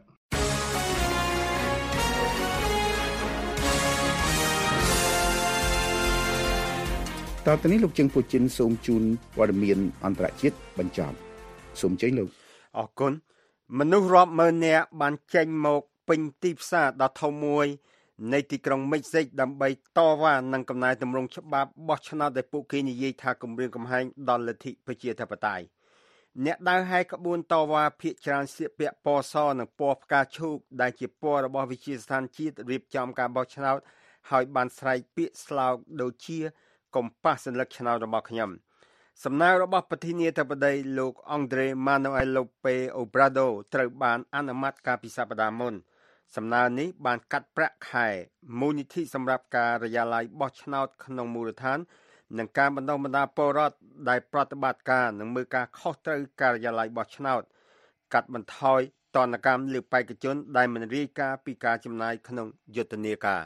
តទៅនេះលោកជើងពូជីនសូមជូនព័ត៌មានអន្តរជាតិបញ្ចប់សូមជើញលោកអរគុណមនុស្សរាប់ម៉ឺននាក់បានចេញមកពេញទីផ្សារដ៏ធំមួយនៃទីក្រុងមិចស៊ិកដើម្បីតវ៉ានឹងកំណែទម្រង់ច្បាប់បោះឆ្នោតដែលពួកគេនិយាយថាគំរាមកំហែងដល់លទ្ធិប្រជាធិបតេយ្យអ្នកដើរហែកក្បួនតវ៉ាភាគច្រើនស្លៀកពាក់ពណ៌សនិងពណ៌ផ្កាឈូកដែលជាពណ៌របស់វិទ្យាស្ថានជាតិរៀបចំការបោះឆ្នោតហើយបានស្រែកពាក្យស្លោកដូចជាកុំប៉ះសញ្ញាឆ្នោតរបស់ខ្ញុំសំណើរបស់ប្រធានាធិបតីលោកអង់ដ្រេម៉ានូអែលឡូពេអូប្រាដូត្រូវបានអនុម័តកាលពីសប្តាហ៍មុនសំណើនេះបានកាត់ប្រាក់ខែមូលនិធិសម្រាប់ការិយាល័យបោះឆ្នោតក្នុងមូលដ្ឋាននិងការបណ្ដុះបណ្ដាលពលរដ្ឋដែលប្រតិបត្តិការនិងមើលការខុសត្រូវការិយាល័យបោះឆ្នោតកាត់បន្ថយទណ្ឌកម្មលើបេក្ខជនដែលមិនរាយការណ៍ពីការចំណាយក្នុងយុទ្ធនាការ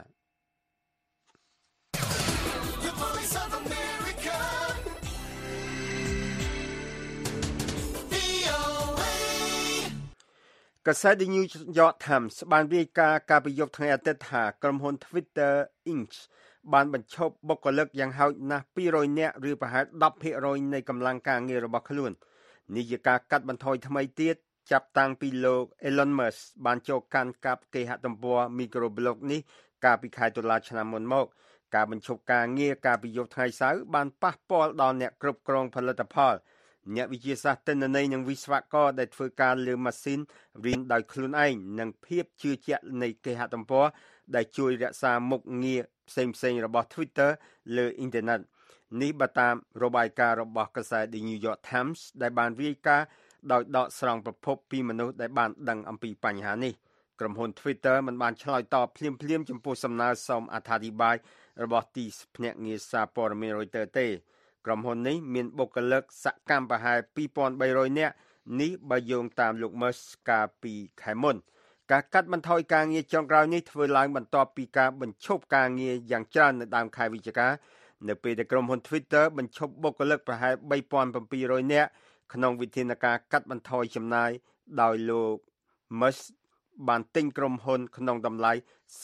កាសែត The New York Times បានរាយការណ៍កាលពីយប់ថ្ងៃអាទិត្យថាក្រុមហ៊ុន Twitter Inc. បានបញ្ឈប់បុគ្គលិកយ៉ាងហោចណាស់200នាក់ឬប្រហែល 10% នៃកម្លាំងការងាររបស់ខ្លួននេះជាការកាត់បន្ថយថ្មីទៀតចាប់តាំងពីលោក Elon Musk បានចូលកាន់កាប់គេហទំព័រ Microblog នេះកាលពីខែតុលាឆ្នាំមុនមកការបញ្ឈប់ការងារកាលពីយប់ថ្ងៃសៅរ៍បានប៉ះពាល់ដល់អ្នកគ្រប់គ្រងផលិតផលអ្នកវិទ្យាសាស្ត្រទិន្នន័យនិងវិស្វករដែលធ្វើការលើម៉ាស៊ីនរៀនដោយខ្លួនឯងនិងភាពជឿជាក់នៃគេហទំព័រដែលជួយរក្សាមុខងារផ្សេងៗរបស់ Twitter លើអ៊ីនធឺណិតនេះបើតាមរបាយការណ៍របស់កាសែត The New York Times ដែលបានរាយការណ៍ដោយដកស្រង់ប្រភពពីមនុស្សដែលបានដឹងអំពីបញ្ហានេះក្រុមហ៊ុន Twitter មិនបានឆ្លើយតបភ្លាមៗចំពោះសំណើសុំអត្ថាធិប្បាយរបស់ទីភ្នាក់ងារសារព័ត៌មាន Reuters ទេក្រុមហ៊ុននេះមានបុគ្គលិកសកម្មប្រហែល 2,300 នាក់នេះបើយោងតាមលោក Musk កាលពីខែមុនការកាត់បន្ថយការងារចុងក្រោយនេះធ្វើឡើងបន្ទាប់ពីការបញ្ឈប់ការងារយ៉ាងច្រើននៅដើមខែវិច្ឆិកានៅពេលដែលក្រុមហ៊ុន Twitter បញ្ឈប់បុគ្គលិកប្រហែល 3,700 នាក់ក្នុងវិធានការកាត់បន្ថយចំណាយដោយលោក Musk បានទិញក្រុមហ៊ុនក្នុងតម្លៃ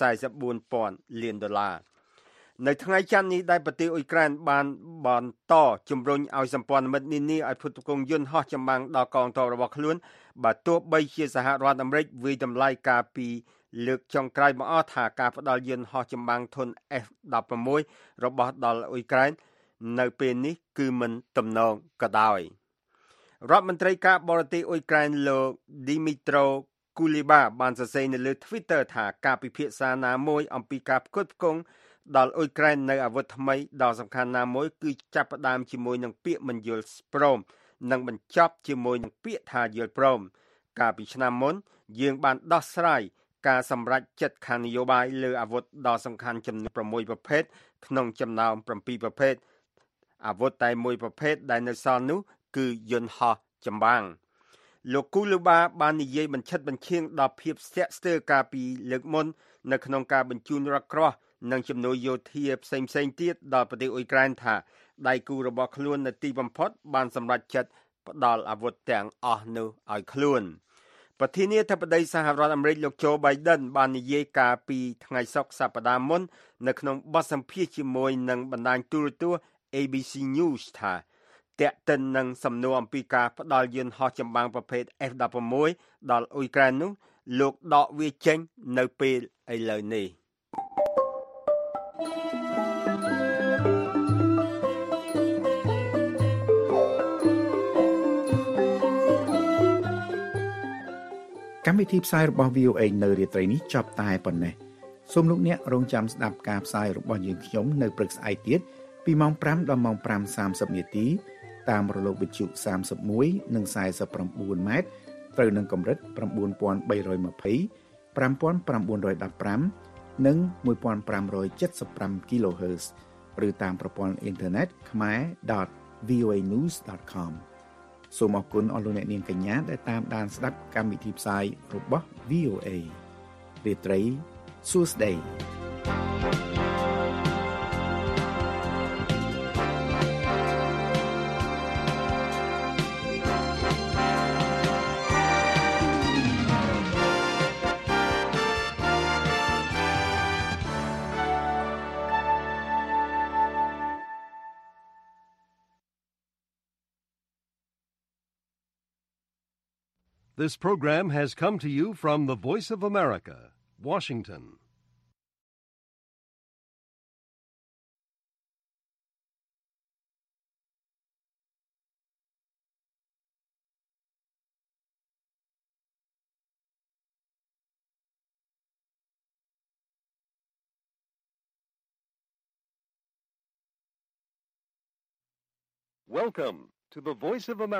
$44,000 លាននៅថ្ងៃច័ន្ទនេះដែលប្រទេសអ៊ុយក្រែនបានបន្តជំរុញឲ្យសម្ព័ន្ធមិត្តនានាឲ្យផ្គត់ផ្គង់យន្តហោះចម្បាំងដល់កងទ័ពរបស់ខ្លួនបើទោះបីជាសហរដ្ឋអាមេរិកវាយតម្លៃការពីលើកចុងក្រោយមកអស់ថាការផ្ដល់យន្តហោះចម្បាំងធុន F-16 របស់ដល់អ៊ុយក្រែននៅពេលនេះគឺមិនទំនងក៏ដោយរដ្ឋមន្ត្រីការបរទេសអ៊ុយក្រែនលោក Dmytro Kuleba បានសរសេរនៅលើ Twitter ថាការពិភាក្សាណាមួយអំពីការផ្គត់ផ្គង់ដល់អ៊ុយក្រែននៅអាវុធថ្មីដ៏សំខាន់ណាមួយគឺចាប់ផ្ដើមជាមួយនឹងពាក្យមិនយល់ព្រមនិងបញ្ចប់ជាមួយនឹងពាក្យថាយល់ព្រមកាលពីឆ្នាំមុនយើងបានដោះស្រាយការសម្រេចចិត្តខាងនយោបាយលើអាវុធដ៏សំខាន់ចំនួន6ប្រភេទក្នុងចំណោម7ប្រភេទអាវុធតែមួយប្រភេទដែលនៅសល់នោះគឺយន្តហោះចម្បាំងលោកគូលូបាបាននិយាយបញ្ឆិតបញ្ឈៀងដល់ភាពស្ទាក់ស្ទើរកាលពីលើកមុននៅក្នុងការបញ្ជូនរថក្រោះនិងជំនួយយោធាផ្សេងៗទៀតដល់ប្រទេសអ៊ុយក្រែនថាដៃគូរបស់ខ្លួននៅទីបំផុតបានសម្រេចចិត្តផ្ដល់អាវុធទាំងអស់នោះឲ្យខ្លួនប្រធានាធិបតីសហរដ្ឋអាមេរិកលោកโจ Biden បាននិយាយកាលពីថ្ងៃសុក្រសប្តាហ៍មុននៅក្នុងបទសម្ភាសន៍ជាមួយនឹងបណ្ដាញទូរទស្សន៍ ABC News ថាទាក់ទិននឹងសំណួរអំពីការផ្ដល់យន្តហោះចម្បាំងប្រភេទ F-16 ដល់អ៊ុយក្រែននោះលោកដកវាចេញនៅពេលឥឡូវនេះកម្មវិធីផ្សាយរបស់ VOA នៅរាត្រីនេះចប់តែប៉ុណ្ណេះសូមលោកអ្នករងចាំស្ដាប់ការផ្សាយរបស់យើងខ្ញុំនៅព្រឹកស្អែកទៀតពីម៉ោង 5 ដល់ម៉ោង 5:30 នាទីតាមរលកវិទ្យុ31និង49 ម៉ែត្រត្រូវនឹងកម្រិត 9320 5915 និង 1575 kHz ឬតាមប្រព័ន្ធអ៊ីនធឺណិត khmer.voanews.com សូមអរគុណអស់លោកអ្នកនាងកញ្ញាដែលតាមដានស្ដាប់កម្មវិធីផ្សាយរបស់ VOA រាត្រីសួស្តី This program has come to you from the Voice of America, Washington. Welcome to the Voice of America